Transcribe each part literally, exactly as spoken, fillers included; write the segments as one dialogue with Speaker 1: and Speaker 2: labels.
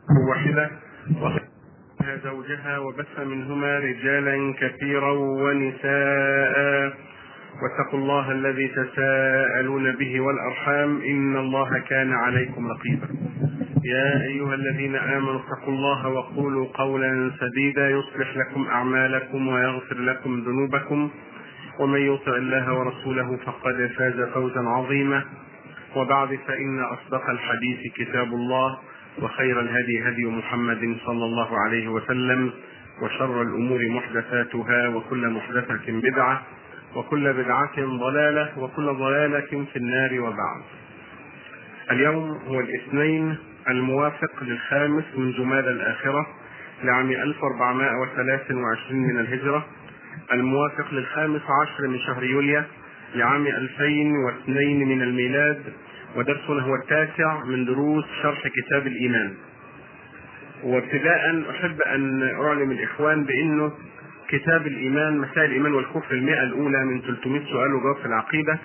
Speaker 1: واحدة وخلقها زوجها وبث منهما رجالا كثيرا ونساء، واتقوا الله الذي تساءلون به والأرحام إن الله كان عليكم رقيبا. يا أيها الذين آمنوا اتقوا الله وقولوا قولا سديدا يصلح لكم أعمالكم ويغفر لكم ذنوبكم، ومن يطع الله ورسوله فقد فاز فوزا عظيما. وبعد، فإن أصدق الحديث كتاب الله، وخير الهدي هدي محمد صلى الله عليه وسلم، وشر الأمور محدثاتها، وكل محدثة بدعة، وكل بدعة ضلالة، وكل ضلالة في النار. وبعد، اليوم هو الاثنين الموافق للخامس من جمادى الآخرة لعام ألف وأربعمائة وثلاث وعشرين من الهجرة، الموافق للخامس عشر من شهر يوليو لعام ألفين واثنين من الميلاد، ودرسنا هو التاسع من دروس شرح كتاب الإيمان. وابتداء أحب أن أعلم الإخوان بأنه كتاب الإيمان مسائل الإيمان والكفر المئة الأولى من ثلاثمائة سؤال وجواب في العقيدة،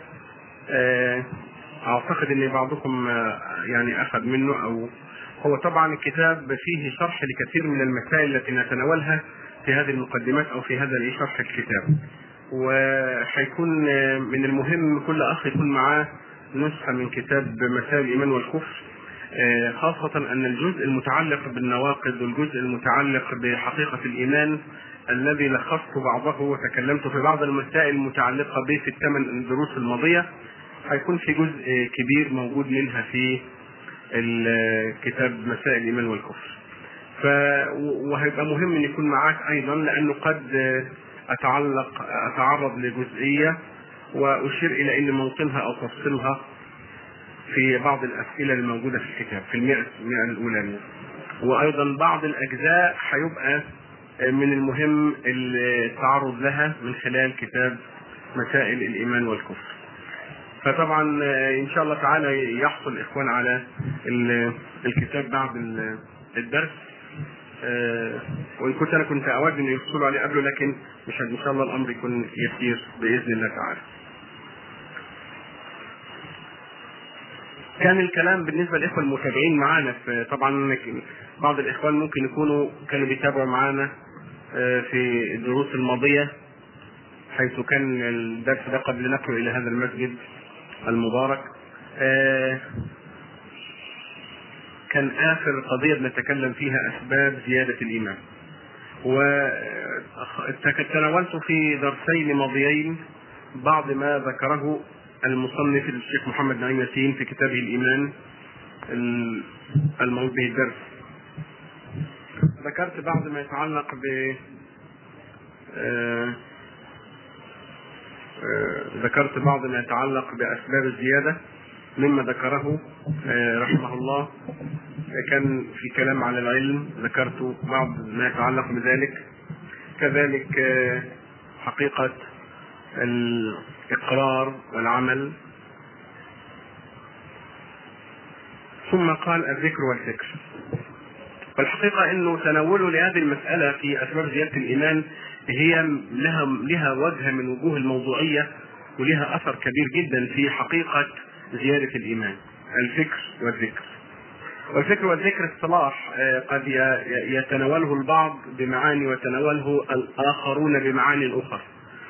Speaker 1: أعتقد أن بعضكم يعني أخذ منه، أو هو طبعا الكتاب فيه شرح لكثير من المسائل التي نتناولها في هذه المقدمات أو في هذا شرح الكتاب، وحيكون من المهم كل أخ يكون معاه نسخة من كتاب مسائل الإيمان والكفر، خاصة أن الجزء المتعلق بالنواقض والجزء المتعلق بحقيقة الإيمان الذي لخصت بعضه وتكلمت في بعض المسائل المتعلقة به في الثمان الدروس الماضية، هيكون في جزء كبير موجود منها في الكتاب مسائل الإيمان والكفر. ف... وهيبقى مهم أن يكون معاك أيضا، لأنه قد أتعلق أتعرض لجزئية وأشير إلى أن موطنها أو تفصيلها في بعض الأسئلة الموجودة في الكتاب في المئة الأولى، وأيضا بعض الأجزاء هيبقى من المهم التعرض لها من خلال كتاب مسائل الإيمان والكفر. فطبعا إن شاء الله تعالى يحصل الإخوان على الكتاب بعد الدرس، وإن كنت أنا كنت أود أن يحصلوا عليه قبله، لكن مش إن شاء الله الأمر يكون يسير بإذن الله تعالى. كان الكلام بالنسبة للإخوة المتابعين معنا، طبعا بعض الإخوان ممكن يكونوا كانوا بيتابعوا معنا في الدروس الماضية، حيث كان الدرس ده قبل نقله إلى هذا المسجد المبارك. كان آخر قضية بنتكلم فيها أسباب زيادة الإيمان، وتناولت في درسين ماضيين بعض ما ذكره المصنف الشيخ محمد نعيم ياسين في كتابه الإيمان الموضوع به الدرس. ذكرت بعض ما يتعلق ب ذكرت بعض ما يتعلق بأسباب الزيادة مما ذكره رحمه الله. كان في كلام على العلم، ذكرت بعض ما يتعلق بذلك، كذلك حقيقة الإقرار والعمل، ثم قال الذكر والفكر. والحقيقة أنه تناوله لهذه المسألة في أسباب زيادة الإيمان هي لها لها وجه من وجوه الموضوعية، ولها أثر كبير جدا في حقيقة زيادة الإيمان. الفكر والذكر والفكر والذكر اصطلاح قد يتناوله البعض بمعاني ويتناوله الآخرون بمعاني أخرى،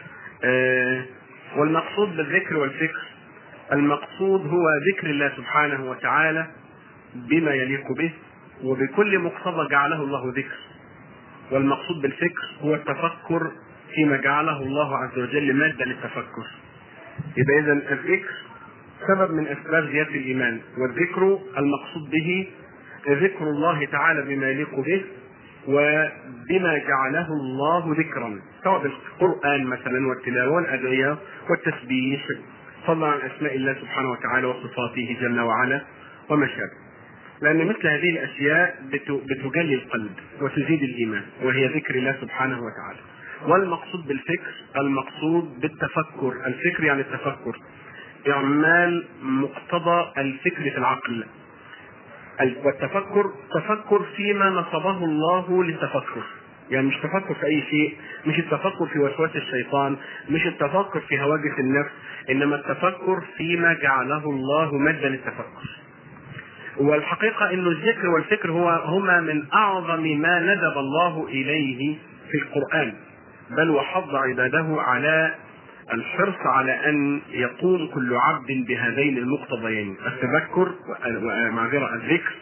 Speaker 1: والمقصود بالذكر والفكر المقصود هو ذكر الله سبحانه وتعالى بما يليق به وبكل مقتضى جعله الله ذكر. والمقصود بالفكر هو التفكر فيما جعله الله عز وجل مادة للتفكر. يبقى إذن الذكر سبب من أسباب زيادة الإيمان، والذكر المقصود به ذكر الله تعالى بما يليق به وبما جعله الله ذكرا، سواء بالقرآن مثلا والتلاوة والأدعية والتسبيح، فضلا عن أسماء الله سبحانه وتعالى وصفاته جل وعلا وما شابه، لأن مثل هذه الأشياء بتجلي القلب وتزيد الإيمان، وهي ذكر الله سبحانه وتعالى. والمقصود بالفكر المقصود بالتفكر، الفكر يعني التفكر، إعمال مقتضى الفكر في العقل، والتفكر تفكر فيما نصبه الله للتفكر، يعني مش تفكر في أي شيء، مش التفكر في وسواس الشيطان، مش التفكر في هواجس النفس، إنما التفكر فيما جعله الله مادة للتفكر. والحقيقة أن الذكر والفكر هو هما من أعظم ما ندب الله إليه في القرآن، بل وحض عباده على الحرص على أن يقوم كل عبد بهذين المقتضيين، التذكر ومعذرة الذكر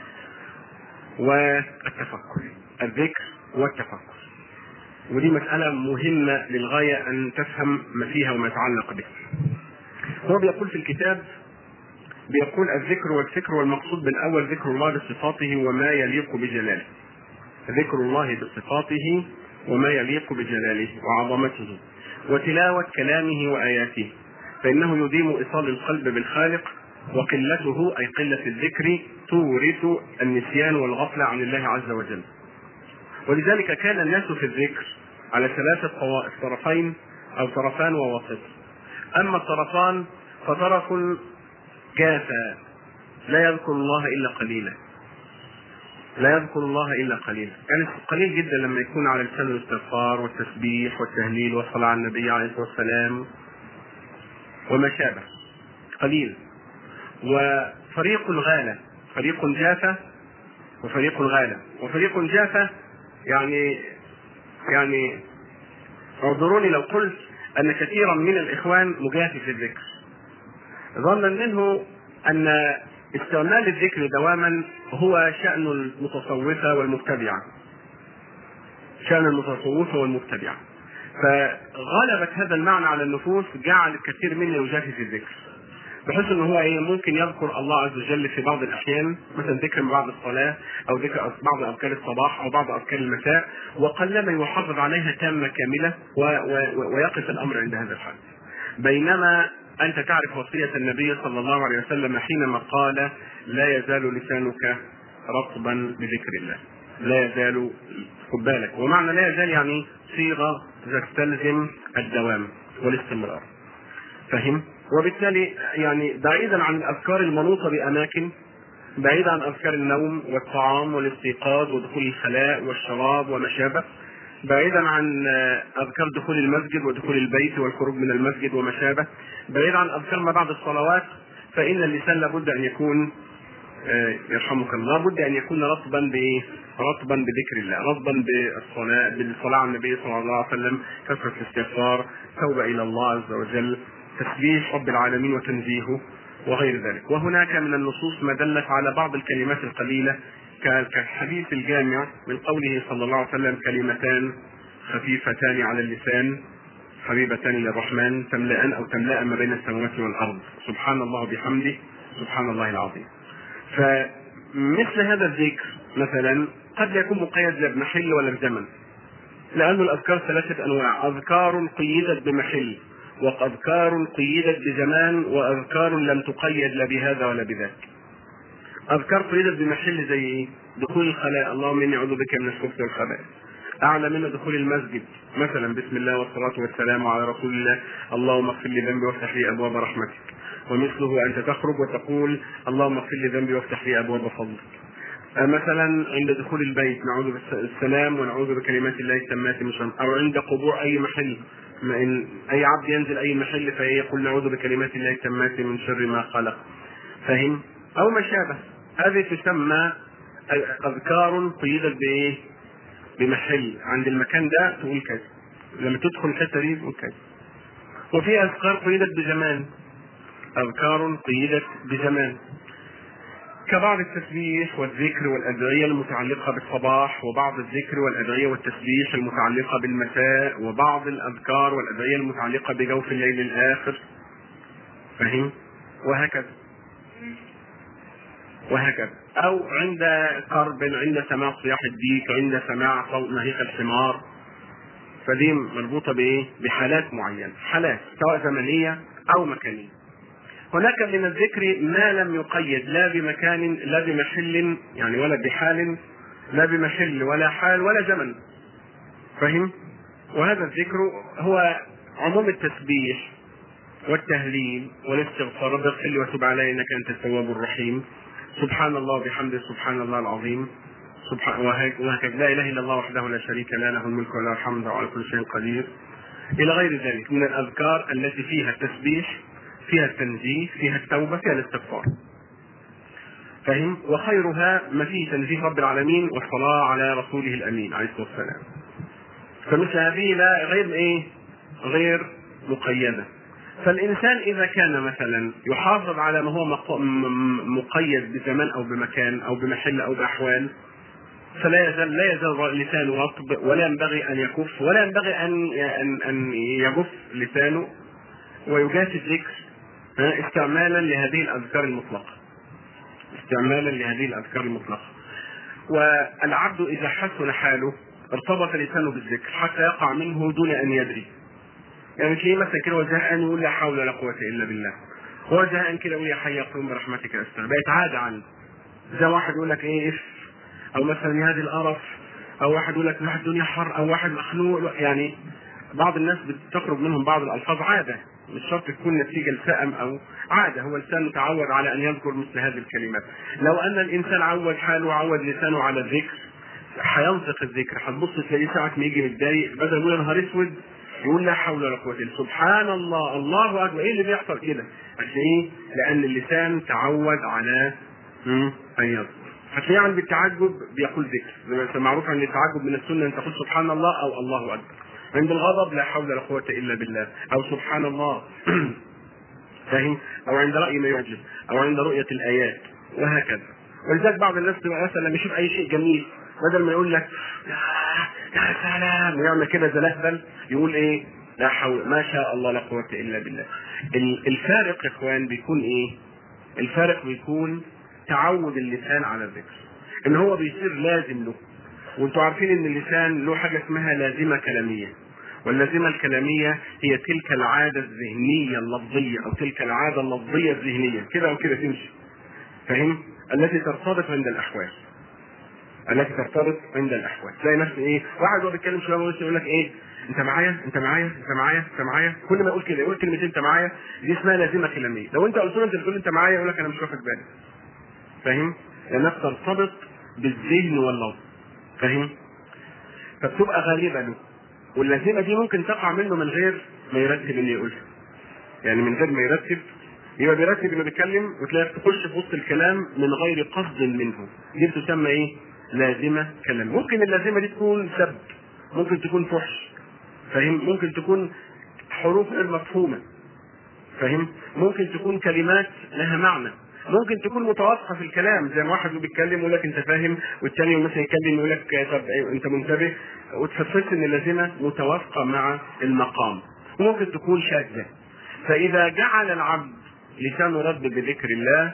Speaker 1: والتفكر، الذكر والتفكر. ودي مسألة مهمة للغاية أن تفهم ما فيها وما يتعلق به. هو بيقول في الكتاب، بيقول الذكر والفكر، والمقصود بالأول ذكر الله بصفاته وما يليق بجلاله، ذكر الله بصفاته وما يليق بجلاله وعظمته، وتلاوة كلامه وآياته، فإنه يديم إيصال القلب بالخالق، وقلته أي قلة الذكر تورث النسيان والغفلة عن الله عز وجل. ولذلك كان الناس في الذكر على ثلاثة طوائف، طرفين أو طرفان ووسط. أما الطرفان فطرف جافا لا يذكر الله إلا قليلا، لا يذكر الله إلا قليلا، يعني قليل جدا لما يكون على لسان الاستغفار والتسبيح والتهليل والصلاة على النبي عليه الصلاة والسلام وما شابه، قليل. وفريق غالة، فريق جافا وفريق غالة. وفريق جافا يعني يعني اعذروني لو قلت أن كثيرا من الإخوان مجافي في الذكر، ظنا منه أن استعمال الذكر دواما هو شأن المتصوفة والمبتدعة، شأن المتصوفة والمبتدعة، فغلبت هذا المعنى على النفوس، جعل الكثير منا يجافي في الذكر، بحيث ان هو ايه ممكن يذكر الله عز وجل في بعض الاحيان، مثلا ذكر بعد الصلاه او ذكر بعض اذكار الصباح او بعض اذكار المساء، وقلما يحافظ عليها تامه كامله ويقف الامر عند هذا الحد. بينما انت تعرف وصيه النبي صلى الله عليه وسلم حينما قال لا يزال لسانك رطبا بذكر الله، لا يزال، خد بالك، ومعنى لا يزال يعني صيغه تستلزم الدوام والاستمرار، فهم؟ وبالتالي يعني بعيدا عن الأذكار المنوطة بأماكن، بعيدا عن أذكار النوم والطعام والاستيقاظ ودخول الخلاء والشراب وما شابه، بعيدا عن أذكار دخول المسجد ودخول البيت والخروج من المسجد وما شابه، بعيدا عن أذكار ما بعد الصلوات، فإن اللسان لابد أن يكون يرحمك الله لابد أن يكون رطبا بإيه؟ رطبا بذكر الله، رطبا بالصلاة بالصلاة على النبي صلى الله عليه وسلم، كثرة الاستغفار، توبة إلى الله عز وجل، تسبيح رب العالمين وتنزيهه وغير ذلك. وهناك من النصوص ما دلت على بعض الكلمات القليلة كالحديث الجامع من قوله صلى الله عليه وسلم كلمتان خفيفتان على اللسان حبيبتان للرحمن تملأان أو تملأ ما بين السماوات والأرض، سبحان الله بحمده سبحان الله العظيم. فمثل هذا الذكر مثلا قد يكون مقيد لا بمحل ولا بزمن، لأن الأذكار ثلاثة أنواع، أذكار قيدت بمحل، وأذكار قيدت بزمان، وأذكار لم تقيد لا بهذا ولا بذاك. أذكار قيدت بمحل زي إيه؟ دخول الخلاء، اللهم إني أعوذ بك من الخبث والخبائث. أعلى منه دخول المسجد، مثلا بسم الله والصلاة والسلام على رسول الله، اللهم اغفر لي ذنبي وافتح لي أبواب رحمتك. ومثله أنت تخرج وتقول اللهم اغفر لي ذنبي وافتح لي أبواب فضلك. مثلا عند دخول البيت نعوذ بالسلام ونعوذ بكلمات الله التامات من شر، أو عند قبور أي محل، إن أي عبد ينزل أي محل فيقول نعوذ بكلمات الله التامات من شر ما خلق، فهم؟ أو ما شابه. هذه تسمى أذكار قيدت بإيه؟ بمحل، عند المكان ده تقول كذا، لما تدخل الحتة دي تقول كذا. وفي أذكار قيدت بزمان، أذكار قيدت بزمان كبعض التسبيح والذكر والأدعية المتعلقة بالصباح، وبعض الذكر والأدعية والتسبيح المتعلقة بالمساء، وبعض الأذكار والأدعية المتعلقة بجوف الليل الآخر، فهم؟ وهكذا وهكذا. أو عند قرب، عند سماع صياح الديك، عند سماع صوت نهيق الحمار، فدي مربوطة بإيه؟ بحالات معينة، حالات سواء زمنية أو مكانية. هناك من الذكر ما لم يقيد لا بمكان لا بمحل، يعني ولا بحال، لا بمحل ولا حال ولا زمن، فهم؟ وهذا الذكر هو عموم التسبيح والتهليل والاستغفار، رب اغفر لي وتب علي انك انت التواب الرحيم، سبحان الله وبحمده سبحان الله العظيم، سبحان وهكذا، لا اله الا الله وحده لا شريك له له الملك وله الحمد وعلى كل شيء قدير، الى غير ذلك من الاذكار التي فيها التسبيح، فيها التنزيه، فيها التوبه، فيها الاستغفار. فهم؟ وخيرها ما فيه تنزيه رب العالمين والصلاة على رسوله الأمين عليه الصلاة والسلام. فمثل هذه لا غير إيه؟ غير مقيدة. فالإنسان إذا كان مثلا يحافظ على ما هو مقيد بزمان أو بمكان أو بمحل أو بأحوال، فلا يزال لا يزال لسانه رطب، ولا ينبغي أن يكف، ولا ينبغي أن أن أن يجف لسانه ويجاف الذكر استعمالا لهذه الأذكار المطلقة. استعمالا لهذه الأذكار المطلقة. والعبد إذا حسن حاله ارتبط لسانه بالذكر حتى يقع منه دون أن يدري. يعني تلاقيه مثلا كده وزهقان يقول لا حول ولا قوة إلا بالله، هو زهقان كده يقول يا حي يا قيوم برحمتك أستغيث، بقت عادة عنه. زي واحد يقول لك إيه إف، أو مثلا يا هذه القرف، أو واحد يقول لك واحد الدنيا حر، أو واحد مخنوق. يعني بعض الناس بتخرج منهم بعض الألفاظ عادة، مش شرط تكون نتيجة لسائم أو عادة، هو لسانه متعود على أن يذكر مثل هذه الكلمات. لو أن الإنسان عود حاله وعود لسانه على الذكر هينطق الذكر، هتبص تلاقيه ساعة ما يجي متضايق بدل ما يقول يا نهار اسود يقول لا حول ولا قوة إلا سبحان الله الله أكبر. إيه اللي بيحصل كده؟ عشان إيه؟ لأن اللسان تعود على أن يذكر. هتلاقيه عند التعجب بيقول ذكر، زي معروف عن التعجب من السنة أن تقول سبحان الله أو الله أكبر. عند الغضب لا حول ولا قوة إلا بالله أو سبحان الله. فاهم؟ أو عند رأي ما يعجب، أو عند رؤية الآيات، وهكذا. ولذلك بعض الناس تبقى مثلا لما يشوف أي شيء جميل بدل ما يقول لك يا سلام ويعمل كده زلهبل يقول إيه؟ لا حول ما شاء الله لا قوة إلا بالله. الفارق يا إخوان بيكون إيه؟ الفارق بيكون تعود اللسان على الذكر، إن هو بيصير لازم له. وانتوا عارفين ان اللسان له حاجة اسمها لازمة كلامية، واللازمة الكلامية هي تلك العادة الذهنية اللفظية او تلك العادة اللفظية الذهنية كده او كده تمشي. فاهم؟ التي ترتبط عند الاحوال. التي ترتبط عند الاحوال. تلاقي نفس ايه؟ واحد هو بيتكلم شوية يقول لك ايه؟ انت معايا انت معايا انت معايا انت معايا. كل ما يقول كده يقول كلمتين انت معايا، دي اسمها لازمة كلامية. لو انت قلت له انت بتقول انت معايا يقول لك انا مش واخد بالي. فاهم؟ لانها ترتبط بالذهن واللفظ. فاهم؟ فبتبقى غالبة له، واللازمة دي ممكن تقع منه من غير ما يرتب اللي يقولها. يعني من غير ما يرتب، يبقى بيرتب انه بيتكلم وتلاقيك تخش في وسط الكلام من غير قصد منه. دي بتسمى ايه؟ لازمة كلام. ممكن اللازمة دي تكون سب، ممكن تكون فحش. فاهم؟ ممكن تكون حروف غير مفهومة. فاهم؟ ممكن تكون كلمات لها معنى، ممكن تكون متوافقه في الكلام، زي ما واحد بيتكلم يقول لك انت فاهم، والثاني مثلا يتكلم يقول لك طب انت منتبه، وتحس ان اللازمه متوافقه مع المقام. وممكن تكون شاذه. فاذا جعل العبد لسانه رد بذكر الله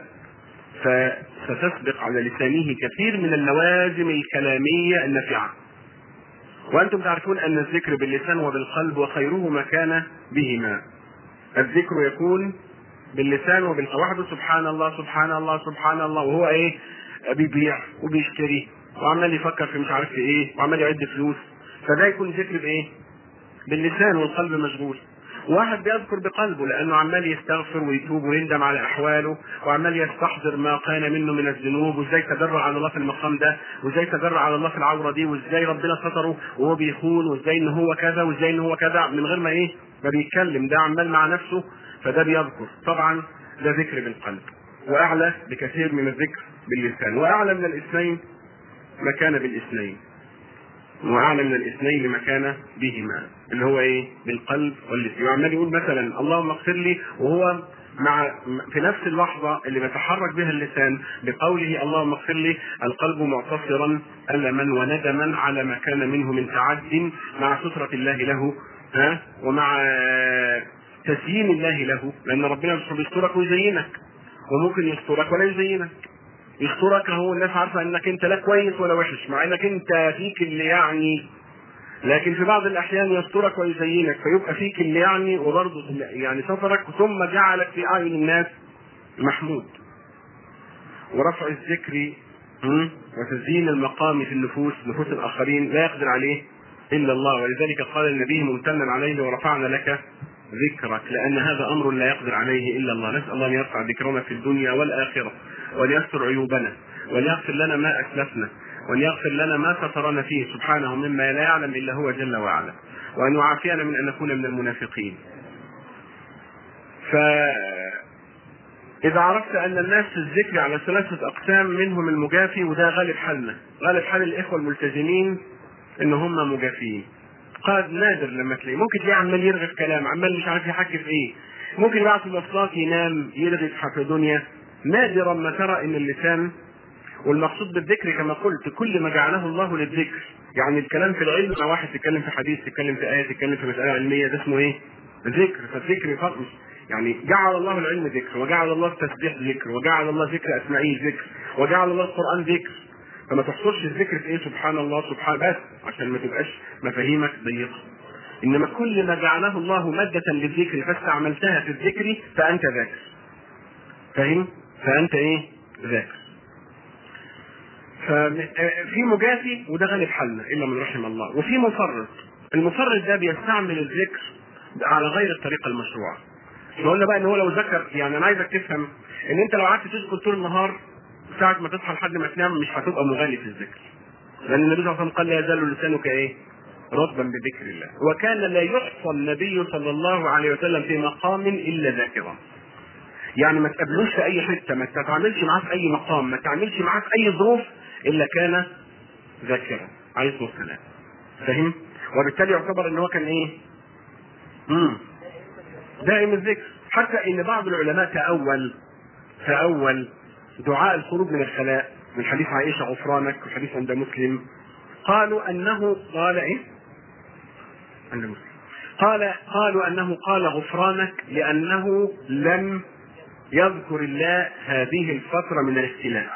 Speaker 1: فستسبق على لسانه كثير من اللوازم الكلاميه النافعه. وانتم تعرفون ان الذكر باللسان وبالقلب وخيره ما كان بهما. الذكر يكون باللسان وبالقلب. واحد سبحان الله سبحان الله سبحان الله وهو ايه؟ بيبيع وبيشتري وعمال يفكر في مش عارف في ايه وعمال يعد فلوس، فده يكون ذكر بايه؟ باللسان والقلب مشغول. واحد بيذكر بقلبه لانه عمال يستغفر ويتوب ويندم على احواله، وعمال يستحضر ما كان منه من الذنوب، وازاي تجرع على الله في المقام ده، وازاي تجرع على الله في العوره دي، وازاي ربنا ستره وهو بيخون، وازاي ان هو كذا وازاي ان هو كذا، من غير ما ايه؟ ما بيتكلم. ده عمال مع نفسه، فده بيذكر. طبعا ده ذكر بالقلب، واعلى بكثير من الذكر باللسان، واعلى من الاثنين مكان بالاثنين، واعلى من الاثنين لمكان بهما، اللي هو ايه؟ بالقلب واللسان. وعمال يقول مثلا اللهم اغفر لي وهو مع في نفس اللحظه اللي بيتحرك بها اللسان بقوله اللهم اغفر لي، القلب معتصرا الما وندما على ما كان منه من تعد مع ستره الله له، ها، ومع تزيين الله له، لان ربنا مش بيسترك ويزينك، وممكن يسترك ولا يزينك. يسترك هو الناس عارفه انك انت لا كويس ولا وحش، مع انك انت فيك اللي يعني، لكن في بعض الاحيان يسترك ويزينك فيبقى فيك اللي يعني، وبرضه يعني سترك ثم جعلك في اعين الناس محمود. ورفع الذكر وتزيين المقام في النفوس، نفوس الاخرين، لا يقدر عليه الا الله. ولذلك قال النبي ممتنا عليه ورفعنا لك ذكرك، لان هذا امر لا يقدر عليه الا الله. نسال الله ان يرفع ذكرنا في الدنيا والاخره، وليستر عيوبنا، وليغفر لنا ما اسلفنا، وان يغفر لنا ما سترنا فيه سبحانه مما لا يعلم الا هو جل وعلا، وان يعافينا من ان نكون من المنافقين. ف إذا عرفت أن الناس في الذكر على ثلاثة أقسام، منهم المجافي، وده غالب حالنا، غالب حال الإخوة الملتزمين إن هم مجافيين. قد نادر لما تلاقيه، ممكن تلاقيه عمال يرغي في كلام، عمال مش عارف يحكي في إيه، ممكن يبعت في المواصلات ينام يرغي في دنيا. نادرا ما ترى إن اللسان، والمقصود بالذكر كما قلت كل ما جعله الله للذكر، يعني الكلام في العلم مع واحد تتكلم في حديث، تتكلم في آية، تتكلم في مسألة علمية، ده اسمه إيه؟ ذكر. فالذكر فقط يعني جعل الله العلم ذكر، وجعل الله التسبيح ذكر، وجعل الله ذكر أسمائه ذكر، وجعل الله القرآن ذكر. فما تحصرش الذكر في إيه؟ سبحان الله سبحان بس، عشان ما تبقاش مفاهيمك ضيقة. إنما كل ما جعله الله مادة للذكر فاستعملتها في الذكر فأنت ذاكر. فاهم؟ فأنت إيه؟ ذاكر. ففي مجافي وده غالب حالنا الا من رحم الله، وفي مفرط. المفرط ده بيستعمل الذكر على غير الطريقه المشروعه. قلنا بقى ان هو لو ذكر، يعني انا عايزك تفهم ان انت لو قعدت تذكر طول النهار ساعه ما تصحى لحد ما تنام مش هتبقى مغالي في الذكر، لان النبي صلى الله عليه وسلم قال لا يزال لسانك ايه؟ رطبا بذكر الله. وكان لا يحصى النبي صلى الله عليه وسلم في مقام الا ذاكرا. يعني ما تقابلوش في اي حته، ما تتعاملش معاه في اي مقام، ما تتعاملش معاه في اي ظروف الا كان ذاكرا عليه الصلاه والسلام. فاهم؟ وبالتالي يعتبر ان هو كان ايه؟ امم دائم الذكر. حتى ان بعض العلماء تاول تاول دعاء الخروج من الخلاء من حديث عائشه غفرانك، والحديث عند مسلم، قالوا انه قال ايه؟ عند مسلم قال قالوا انه قال غفرانك لانه لم يذكر الله هذه الفتره من الاختلاف.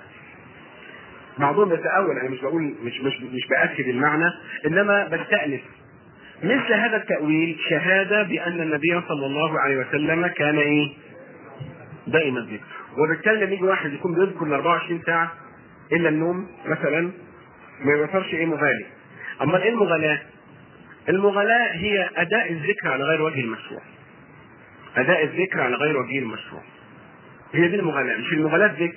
Speaker 1: بعضهم يتأول، انا مش بقول مش مش مش باكد المعنى، انما بستأنف مثل هذا التأويل شهاده بان النبي صلى الله عليه وسلم كان ايه؟ دائما الذكر. وبالتالي لما يجي واحد يكون بيذكر ال أربعة وعشرين ساعه الا النوم مثلا ما يعتبرش ايه؟ مغالي. اما ايه المغالاه؟ المغالاه هي اداء الذكر على غير وجه المشروع. اداء الذكر على غير وجه المشروع هي دي المغالاه، مش المغالاه ذكر.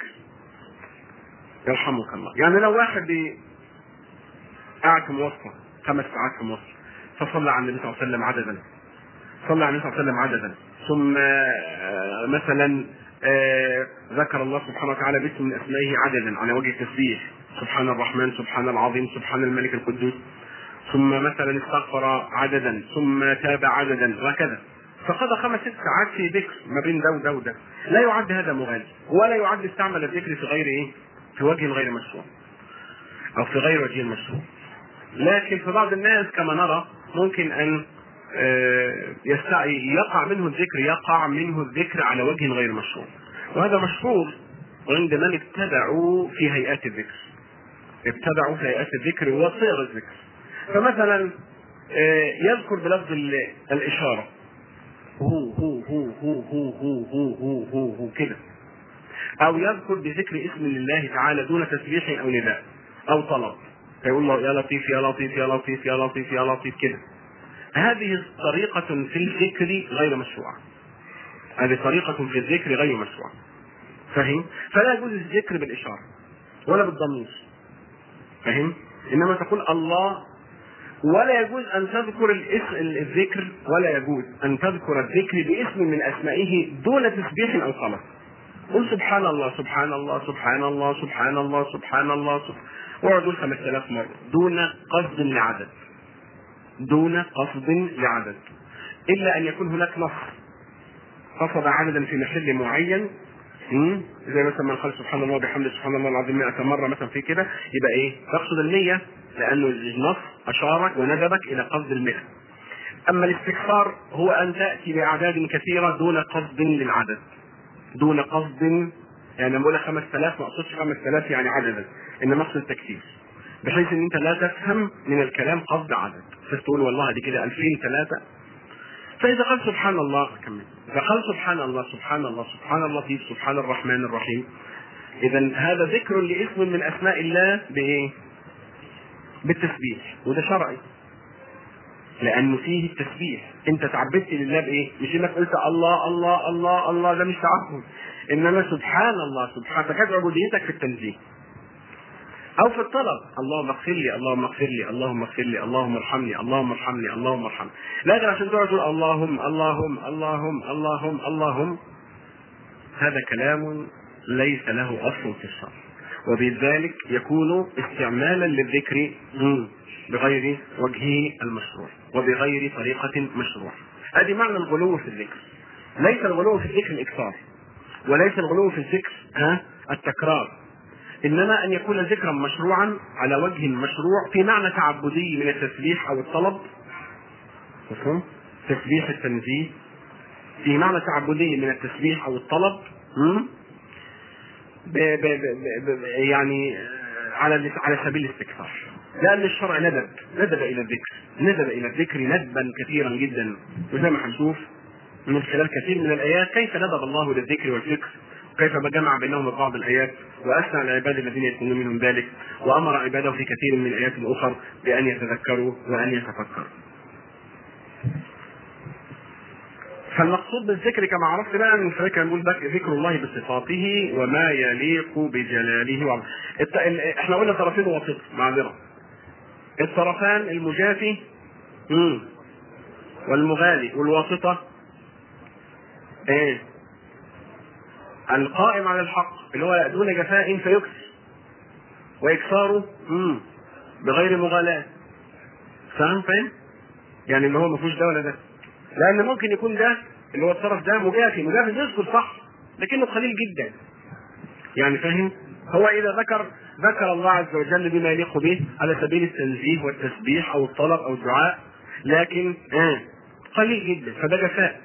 Speaker 1: يرحمك الله. يعني لو واحد قاعد في مواصلة خمس ساعات في مواصلة فصلى على النبي صلى الله عليه وسلم عددا، صلى على النبي صلى الله عليه وسلم عددا، ثم مثلا ذكر الله سبحانه وتعالى باسم من اسمائه عددا على وجه التسبيح، سبحان الرحمن، سبحان العظيم، سبحان الملك القدوس، ثم مثلا استغفر عددا، ثم تاب عددا، وهكذا، فقضى خمس ست ساعات في ذكر ما بين ده وده وده. لا يعد هذا مغالي، ولا يعد استعمل الذكر في غير ايه؟ في وجه غير مشروع او في غير وجه المشروع. لكن في بعض الناس كما نرى ممكن ان يقع منه الذكر يقع منه الذكر على وجه غير مشروع، وهذا مشهور عند من ابتدعوا في هيئات الذكر، ابتدعوا في هيئات الذكر وصيغ الذكر. فمثلا يذكر بلفظ الاشاره هو هو هو هو هو هو هو هو هو, هو كده، او يذكر بذكر اسم الله تعالى دون تسبيح او نداء او طلب، فيقول الله يا لطيف يا لطيف يا لطيف يا لطيف يا لطيف كده. هذه طريقة في الذكر غير مشروعة، هذه طريقة في الذكر غير مشروعة. فهم؟ فلا يجوز الذكر بالإشارة ولا بالضمير، فهم؟ إنما تقول الله، ولا يجوز أن تذكر الاسم الذكر، ولا يجوز أن تذكر الذكر باسم من أسمائه دون تسبيح أو صلاة. قل سبحان الله سبحان الله سبحان الله سبحان الله سبحان الله واقعد خمس آلاف مرة دون قصد لعدد، دون قصد لعدد، إلا أن يكون هناك نص قصد عددا في محل معين، زي مثلا من قال سبحان الله وبحمده سبحان الله العظيم مئة مرة مثلا في كده، يبقى إيه؟ تقصد المية، لأنه النص أشارك وندبك إلى قصد المئة. أما الاستكثار هو أن تأتي بأعداد كثيرة دون قصد للعدد، دون قصد، يعني لما بقول خمس آلاف ما اقصدش خمس آلاف يعني عددا، انما اقصد التكثير، بحيث ان انت لا تفهم من الكلام قصد عدد، فتقول والله دي كده ألفين ثلاثة. فاذا قال سبحان الله كمل، اذا قال سبحان الله سبحان الله سبحان اللطيف سبحان الرحمن الرحيم، اذا هذا ذكر لاسم من اسماء الله بايه؟ بالتسبيح، وده شرعي لانه فيه التسبيح. انت تعبدت لله بايه؟ مش انك قلت الله الله الله الله، ده مش تعبد، انما سبحان الله سبحان، فكانت عبوديتك في التنزيه او في الطلب، اللهم اغفر لي اللهم اغفر لي اللهم اغفر لي اللهم ارحمني اللهم ارحمني اللهم ارحمني، لكن عشان تقعد تقول اللهم اللهم اللهم اللهم اللهم هذا كلام ليس له أصل في الشرع، وبذلك يكون استعمالا للذكر بغير وجهه المشروع وبغير طريقة مشروع. هذه معنى الغلو في الذكر. ليس الغلو في الذكر الإكثار، وليس الغلو في الذكر ها التكرار، إنما أن يكون ذكرا مشروعا على وجه مشروع في معنى تعبدي من التسبيح أو الطلب، مفهوم؟ تسبيح التنزيه في معنى تعبدي من التسبيح أو الطلب، ب ب ب ب يعني على على سبيل الاستكثار، لأن الشرع ندب ندب إلى الذكر ندب إلى الذكر ندبا كثيرا جدا، وزي ما هنشوف من خلال كثير من الآيات كيف ندب الله للذكر والفكر، وكيف جمع بينهم بعض الآيات وأثنى على العباد الذين يكونون منهم ذلك، وأمر عباده في كثير من الآيات الأخرى بأن يتذكروا وأن يتفكروا. فالمقصود بالذكر كما عرفت بقى من خلال نقول ذكر الله بصفاته وما يليق بجلاله وعظمه. احنا قلنا طرفين وسط معذره، الطرفان المجافي والمغالي، والواسطه ايه؟ القائم على الحق اللي هو دون جفاء فيكسر، واكثاره بغير مغالاه. فاهم فاهم؟ يعني اللي هو ما فيهوش ده ولا ده، لأن ممكن يكون ده اللي هو الطرف ده مجافي مجافي بيذكر صح لكنه قليل جدا، يعني فاهم؟ هو إذا ذكر ذكر الله عز وجل بما يليق به على سبيل التنزيه والتسبيح أو الطلب أو الدعاء، لكن آه قليل جدا، فده جفاء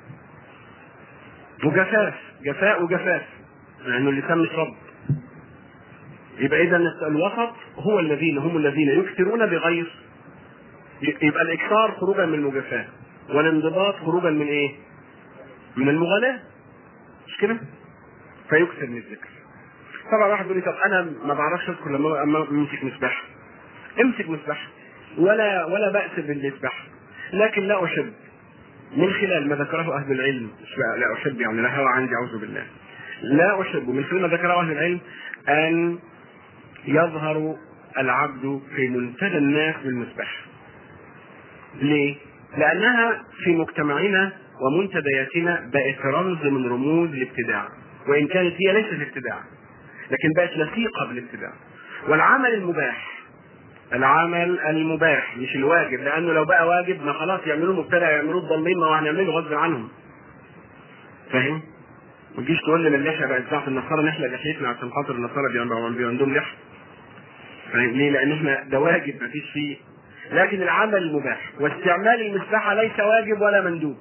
Speaker 1: وجفاف، جفاء وجفاف، لأنه يعني اللسان مش رب. يبقى إذا الوسط هو الذين هم الذين يكثرون بغير، يبقى الإكثار خروجا من المجافاة، والانضباط خروجا من ايه؟ من المغالاة، مش كده؟ فيكثر من الذكر. طبعا واحد يقول لي طب انا ما بعرفش اذكر لما امسك مسبح. امسك مسبح ولا ولا بأس بالمسبح، لكن لا احب من خلال ما ذكره اهل العلم، لا احب يعني لا هوى عندي اعوذ بالله، لا احب من خلال ما ذكره اهل العلم ان يظهر العبد في منتدى الناس بالمسبح. ليه؟ لأنها في مجتمعنا ومنتدياتنا بقت رمز من رموز الابتداع، وإن كانت هي ليست ابتداع لكن بقت لصيقة بالابتداع. والعمل المباح، العمل المباح مش الواجب، لأنه لو بقى واجب ما خلاص يعملوه مبتدع، يعملوه الضالين، ما هو هنعمله غصب عنهم. فاهم؟ ما تجيش تقول لي من اللحية بقت ساعة النصارى نحلق لحيتنا عشان خاطر النصارى بيبقوا عندهم لحية. فاهم ليه؟ لأن احنا ده واجب ما فيش فيه. لكن العمل المباح واستعمال المسبحة ليس واجب ولا مندوب،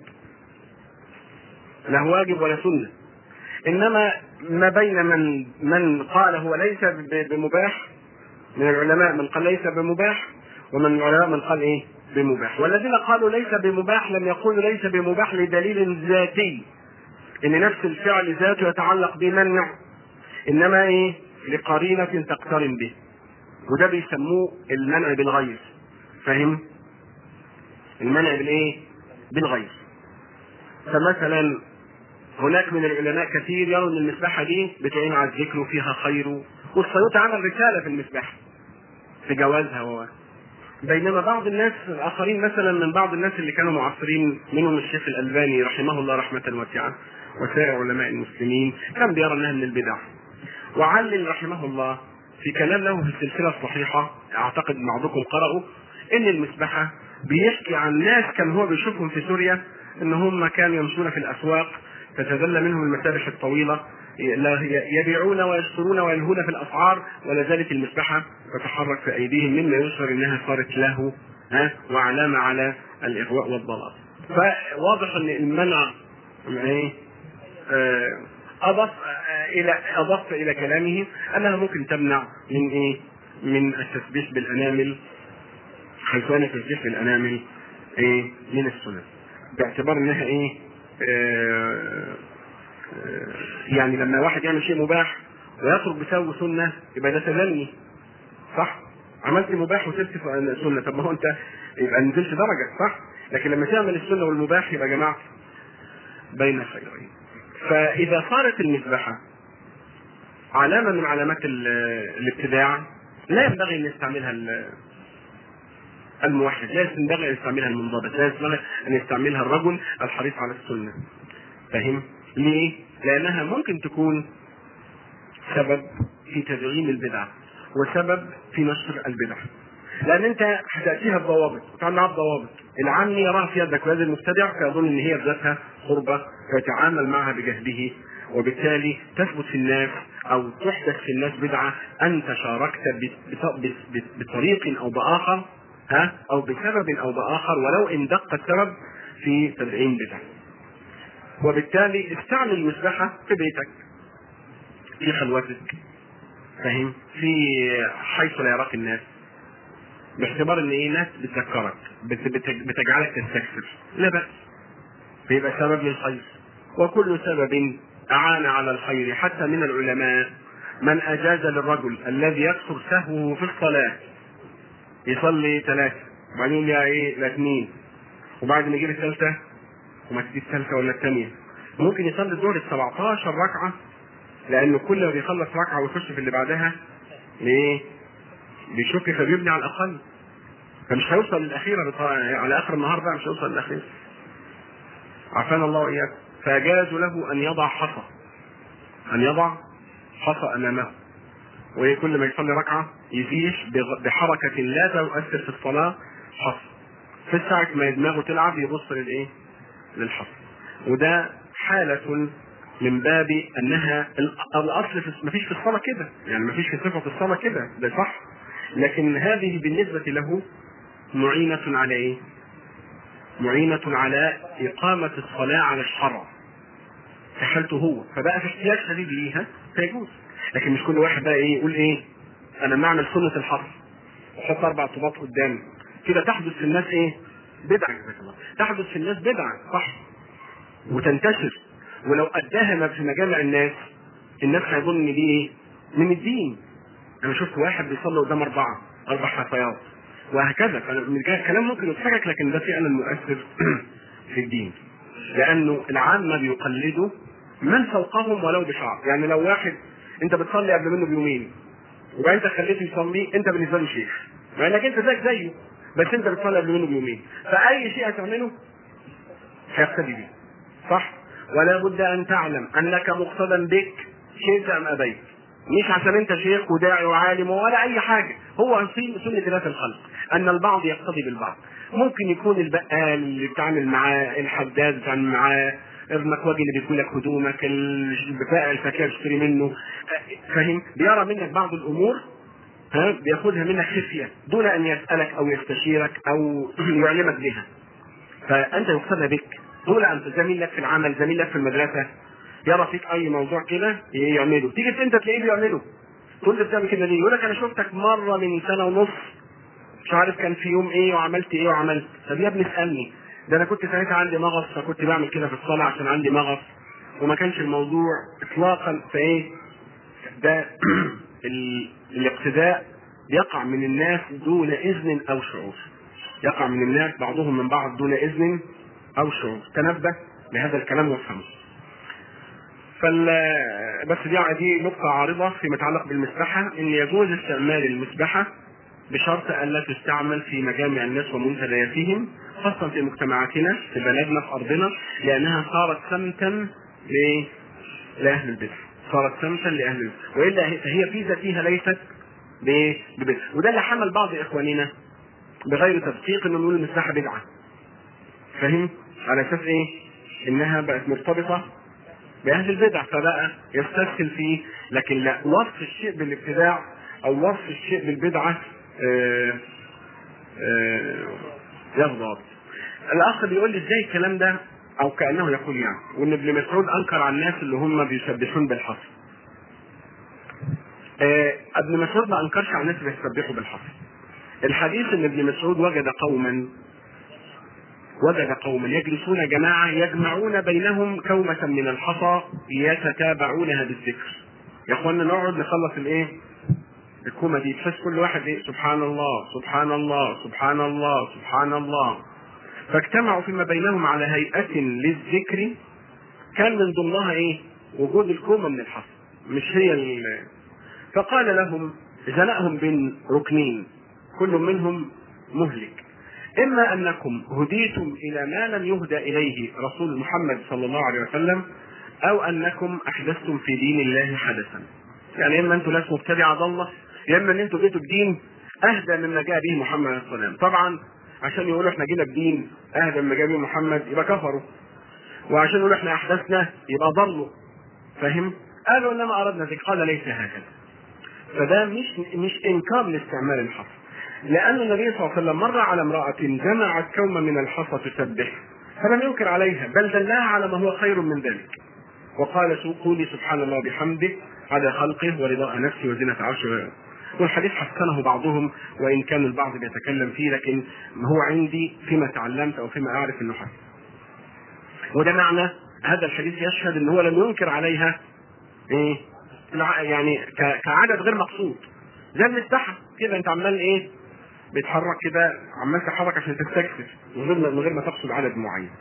Speaker 1: لا واجب ولا سنة، إنما ما بين من من قال هو ليس بمباح من العلماء، من قال ليس بمباح، ومن العلماء من قال إيه؟ بمباح. والذين قالوا ليس بمباح لم يقولوا ليس بمباح لدليل ذاتي، إن نفس الفعل ذاته يتعلق بمنع، إنما إيه؟ لقرينة تقترن به، وده بيسموه المنع بالغير. فاهم؟ المنع بالايه؟ بالغير. فمثلا هناك من العلماء كثير يرون ان المسبحه دي بتعين على الذكر وفيها خير، والسيوطي عمل رساله في المسبحه في جوازها هو. بينما بعض الناس الاخرين مثلا من بعض الناس اللي كانوا معاصرين منهم الشيخ الالباني رحمه الله رحمه واسعه وسائر علماء المسلمين كان بيرى انها من البدع. وعلل رحمه الله في كلام له في السلسله الصحيحه، اعتقد بعضكم قرأوا، ان المسبحه بيحكي عن ناس كان هو بيشوفهم في سوريا ان هم كانوا يمشون في الاسواق تتذل منهم المسابح الطويله يبيعون ويشترون ويلهون في الاسعار، ولا زالت المسبحه تتحرك في ايديهم، مما يشعر انها صارت له ها وعلامه على الاغواء والضلال. فواضح ان المنع ايه اضف الى اضفت الى كلامه انها ممكن تمنع من ايه؟ من التسبيح بالانامل، حيث ان التسبيح بالانامل ايه؟ من السنن، باعتبار انها ايه؟ آه آه يعني لما واحد يعمل شيء مباح ويترك بسبب سنه يبقى ده تزني، صح؟ عملت مباح وسبت سنه، طب ما هو انت يبقى نزلت درجه، صح؟ لكن لما تعمل السنه والمباح يبقى جماعه بين خيرين. فاذا صارت المسبحه علامه من علامات الابتداع لا ينبغي ان يستعملها الموحد، لا ينبغي ان يستعملها المنضبط، لا ينبغي ان يستعملها الرجل الحريص على السنه. فاهم؟ ليه؟ لأنها ممكن تكون سبب في تدعيم البدع وسبب في نشر البدع. لأن أنت هتأتيها بضوابط وتعملها بضوابط، العام يراها في يدك ويد المبتدع فيظن أن هي بذاتها قربة فيتعامل معها بجهله، وبالتالي تثبت في الناس أو تحدث في الناس بدعة أنت شاركت بطريق أو بآخر، ها أو بسبب أو بآخر ولو إن دق السبب في تدعيم بدعة. وبالتالي استعمل المسبحة في بيتك، في خلوتك، فاهم، في حيث لا يراك الناس، باعتبار ان ايه، ناس بتذكرك بتجعلك تستكثر، لا بأس، فيبقى سبب للخير. وكل سبب اعان على الخير، حتى من العلماء من اجاز للرجل الذي يكثر سهوه في الصلاة يصلي ثلاثة وبعدين يا ايه لا اثنين، وبعد ما يجيب الثالثة وما تجيب الثالثة ولا الثانية ممكن يصلي الظهر سبعتاشر ركعة، لانه كل ما بيخلص ركعة ويخش في اللي بعدها ليه؟ بيشك فبيبني على الاقل، فمش هيوصل للاخيره على اخر النهار بقى، مش هيوصل للاخير. عافانا الله واياك. فجازوا له ان يضع حصى، ان يضع حصى امامه، وكل ما يصلي ركعه يفيش بحركه لا تؤثر في الصلاه حصى، في ساعه ما دماغه تلعب يبص للايه؟ للحصى. وده حاله من باب انها الاصل في مفيش في الصلاه كده، يعني مفيش في صفه الصلاه كده، ده صح، لكن هذه بالنسبه له معينة على ايه؟ معينة على إقامة الصلاة على الشرع في حالته هو، فبقى في احتياج شديد ليها فيجوز. لكن مش كل واحد بقى ايه يقول ايه انا معنى سنة الحصر وحط اربع طوبات قدامي كده، تحدث في الناس ايه؟ بدعة، تحدث في الناس بدعة، صح، وتنتشر، ولو اداها في مجامع الناس الناس هيظن ان دي ايه؟ من الدين. انا شفت واحد بيصلي قدام اربعة اربع حصيات وهكذا، فالكلام ممكن يضحكك لكن ده فعلا مؤثر في الدين، لانه العامة بيقلدوا من فوقهم ولو بشعر. يعني لو واحد انت بتصلي قبل منه بيومين وبعدين انت خليته يصلي، انت بالنسبه له شيخ مع انك انت زيك زيه، بس انت بتصلي قبل منه بيومين، فاي شيء هتعمله هيقتدي بيه، صح؟ ولا بد ان تعلم انك مقتدى بك شئت ام ابيت، مش عشان انت شيخ وداعي وعالم ولا اي حاجه، هو سنة ذات الخلق ان البعض يقتدي بالبعض. ممكن يكون البقال اللي بتعمل معاه، الحداد بتعمل معاه، المكواجي اللي بيكون لك هدومك، البقاء الفاكهه تشتري منه، فاهم، بيرى منك بعض الامور، ها، بياخذها منك خفيه دون ان يسالك او يستشيرك او يعلمك بها، فانت يقتدى بك دون ان زميل لك في العمل، زميل لك في المدرسه، يرى فيك اي موضوع كده يعمله، تيجي انت تلاقيه بيعمله، تقول له بتعمل كده ليه؟ يقول لك انا شفتك مره من سنه ونص مش عارف كان في يوم ايه وعملت ايه وعملت. طب يا ابني اسالني، ده انا كنت ساعتها عندي مغص فكنت بعمل كده في الصلاه عشان عندي مغص وما كانش الموضوع اطلاقا. فايه ده؟ الاقتداء يقع من الناس دون اذن او شعور، يقع من الناس بعضهم من بعض دون اذن او شعور. تنبه لهذا الكلام وافهمه. فال بس دي دي نقطة عارضة فيما يتعلق بالمسبحة، ان يجوز استعمال المسبحة بشرط ان لا تستعمل في مجامع الناس ومنتدياتهم، خاصة في مجتمعاتنا في بلدنا في ارضنا، لانها صارت سمتا لاهل البدع، صارت سمتا لاهل البدع، والا هي في ذاتها ليست ببدع. وده اللي حمل بعض اخواننا بغير تدقيق انه يقول المسبحة بدعة، فاهم، على اساس ايه؟ انها بقت مرتبطة بأهل البدع فبقى يستسهل فيه. لكن لا، وصف الشيء بالابتداع او وصف الشيء بالبدعة يغضب. الاخ بيقول لي ازاي الكلام ده، او كأنه يقول يعني، وان ابن مسعود انكر على الناس اللي هم بيسبحون بالحصى. ابن مسعود ما انكرش على الناس اللي بيسبحوا بالحصى. الحديث ان ابن مسعود وجد قوما وجد قوما يجلسون جماعة يجمعون بينهم كومة من الحصى يتتابعونها بالذكر. يا اخوانا نقعد نخلص الايه؟ الكومة دي، تحس كل واحد ايه؟ سبحان الله سبحان الله سبحان الله سبحان الله. فاجتمعوا فيما بينهم على هيئة للذكر كان من ضمنها ايه؟ وجود الكومة من الحصى، مش هي ال... فقال لهم، زنقهم بين ركنين كل منهم مهلك، إما أنكم هديتم إلى ما لم يهدى إليه رسول محمد صلى الله عليه وسلم، او انكم احدثتم في دين الله حدثا. يعني اما انتم ناس مبتدعه ضاله، يا اما ان انتم جيتوا بدين اهدى مما جاء به محمد عليه الصلاه والسلام. طبعا عشان يقولوا احنا جينا بدين اهدى مما جاء به محمد يبقى كفروا، وعشان يقولوا احنا احدثنا يبقى ضلوا. فاهم؟ قالوا انما اردنا ذلك، قال ليس هكذا. فده مش مش انكار لاستعمال الحصى، لان النبي صلى الله عليه وسلم مر على امراه جمعت كوما من الحصى تسبح فلم ينكر عليها، بل دلها على ما هو خير من ذلك، وقال قولي سبحان الله بحمده عدد خلقه ورضاء نفسه وزنة عرشه. والحديث حسنه بعضهم وان كان البعض بيتكلم فيه، لكن هو عندي فيما تعلمت او فيما اعرف انه حسن. وده معنى هذا الحديث يشهد ان هو لم ينكر عليها ايه يعني كعدد غير مقصود، زي المسبحه كده انت عمال ايه بيتحرك كده، عمال تحرك عشان تستكشف من غير من غير ما تقصد عدد معين.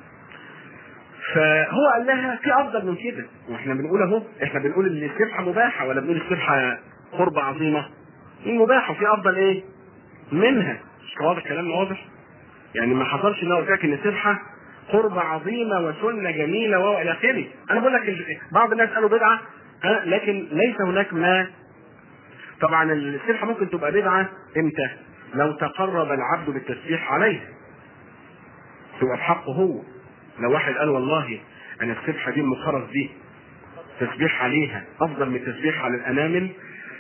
Speaker 1: فهو قال لها في افضل من كده، واحنا بنقول اهو، احنا بنقول ان السبحه مباحه ولا بنقول السبحه قربة عظيمه؟ المباحه في افضل ايه منها. مش واضح كلام واضح؟ يعني ما حصلش ان انا قلت لك ان السبحه قربة عظيمه وسنه جميله والى اخره. انا بقول لك بعض الناس قالوا بدعه، ها، لكن ليس هناك ما. طبعا السبحه ممكن تبقى بدعه امتى؟ لو تقرب العبد بالتسبيح عليه، تبقى بحقه هو. لو واحد قال والله انا السبحه دي المخرز دي تسبيح عليها افضل من التسبيح على الانامل،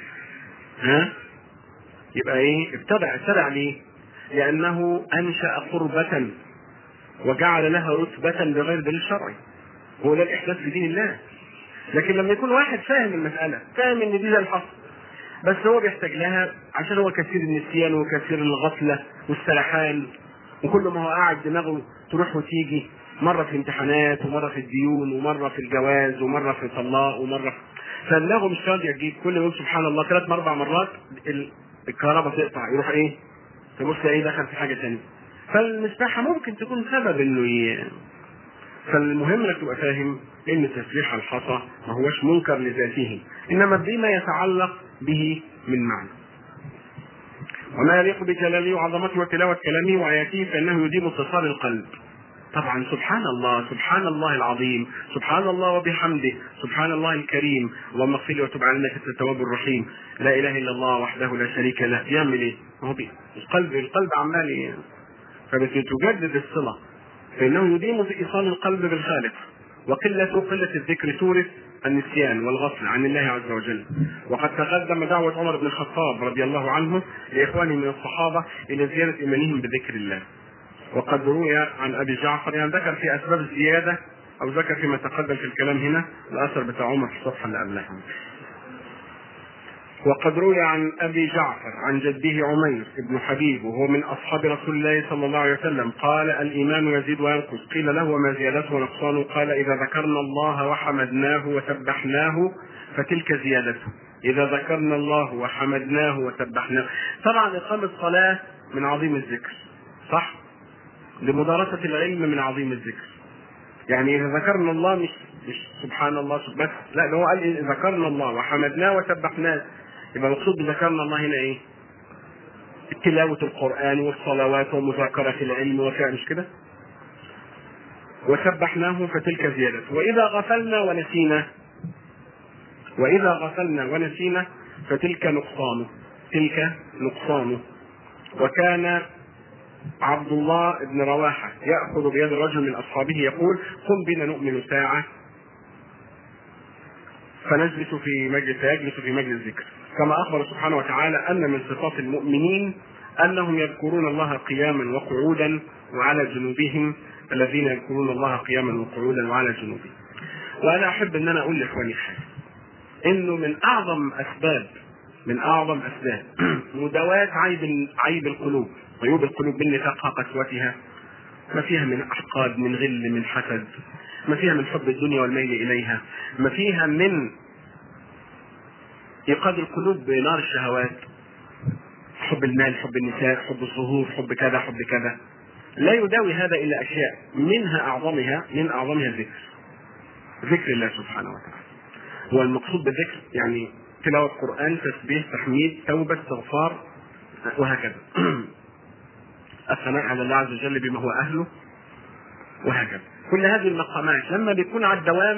Speaker 1: ها، يبقى ايه؟ ابتدع ابتدع ليه؟ لانه انشا قربة وجعل لها رتبة بغير دليل شرعي. هو ده الاحداث في دين الله. لكن لما يكون واحد فاهم المسألة، فاهم ان دي زي الحصر، بس هو بيحتاج لها عشان هو كثير النسيان وكثير الغفلة والسرحان، وكل ما هو قاعد دماغه تروح وتيجي، مرة في امتحانات ومرة في الديون ومرة في الجواز ومرة في طلاق ومرة في... فدماغه مش راضي يجيب. كل يوم سبحان الله ثلاث اربع مرات الكهرباء تقطع، يروح ايه؟ تبص ايه؟ دخل في حاجة ثانية. فالمسبحة ممكن تكون سبب انه ي... فالمهم انك تبقى فاهم ان تسبيح الحصى ما هوش منكر لذاته، انما بما يتعلق به من معنى. وما يليق بجلاله وعظمته وتلاوة كلامه وآياته فإنه يديم اتصال القلب. طبعا سبحان الله، سبحان الله العظيم، سبحان الله وبحمده، سبحان الله الكريم، اللهم اغفر لي وتب علينا انك انت التواب الرحيم، لا اله الا الله وحده لا شريك له. يعمل ايه؟ هو القلب القلب عمال ايه؟ فبتجدد الصله، فانه يديم في ايصال القلب بالخالق. وقله قله الذكر تورث النسيان والغفل عن الله عز وجل. وقد تقدم دعوه عمر بن الخطاب رضي الله عنه لاخوانه من الصحابه الى زياده ايمانهم بذكر الله. وقد روي عن ابي جعفر، يعني ذكر في اسباب الزياده او ذكر فيما تقدم في الكلام هنا الاثر بتاع عمر في الصفحه اللي قبلها. وقد روي عن ابي جعفر عن جده عمير بن حبيب وهو من اصحاب رسول الله صلى الله عليه وسلم قال الايمان يزيد وينقص. قيل له وما زيادته ونقصانه؟ قال اذا ذكرنا الله وحمدناه وسبحناه فتلك زيادته. اذا ذكرنا الله وحمدناه وسبحناه. طبعا اقامه الصلاه من عظيم الذكر، صح؟ لمدارسة العلم من عظيم الذكر. يعني إذا ذكرنا الله مش مش سبحان الله بس، لا ده هو قال إذا ذكرنا الله وحمدناه وسبحناه. يبقى المقصود بذكرنا الله هنا إيه؟ تلاوة القرآن والصلوات ومذاكرة العلم وفعل، مش كده؟ وسبحناه فتلك زيادة. وإذا غفلنا ونسينا وإذا غفلنا ونسينا فتلك نقصانه تلك نقصانه. وكان عبد الله بن رواحة يأخذ بيد رجل من أصحابه يقول قم بنا نؤمن ساعة فنجلس في مجلس فيجلس في مجلس ذكر. كما أخبر سبحانه وتعالى أن من صفات المؤمنين أنهم يذكرون الله قياما وقعودا وعلى جنوبهم، الذين يذكرون الله قياما وقعودا وعلى جنوبهم. وأنا أحب أن أنا أقول لإخواني حاجة، إنه من أعظم أسباب من أعظم أسباب مداواة عيب عيب القلوب، عيوب القلوب بالنفاقها قسوتها، ما فيها من احقاد، من غل، من حسد، ما فيها من حب الدنيا والميل اليها، ما فيها من ايقاد القلوب بنار الشهوات، حب المال، حب النساء، حب الظهور، حب كذا حب كذا. لا يداوي هذا الا اشياء منها اعظمها من اعظمها الذكر، ذكر الله سبحانه وتعالى. هو المقصود بالذكر يعني تلاوة قرآن، تسبيح، تحميد، توبة، استغفار، وهكذا. الثناء على الله عز وجل بما هو أهله، وهكذا. كل هذه المقامات لما بيكون على الدوام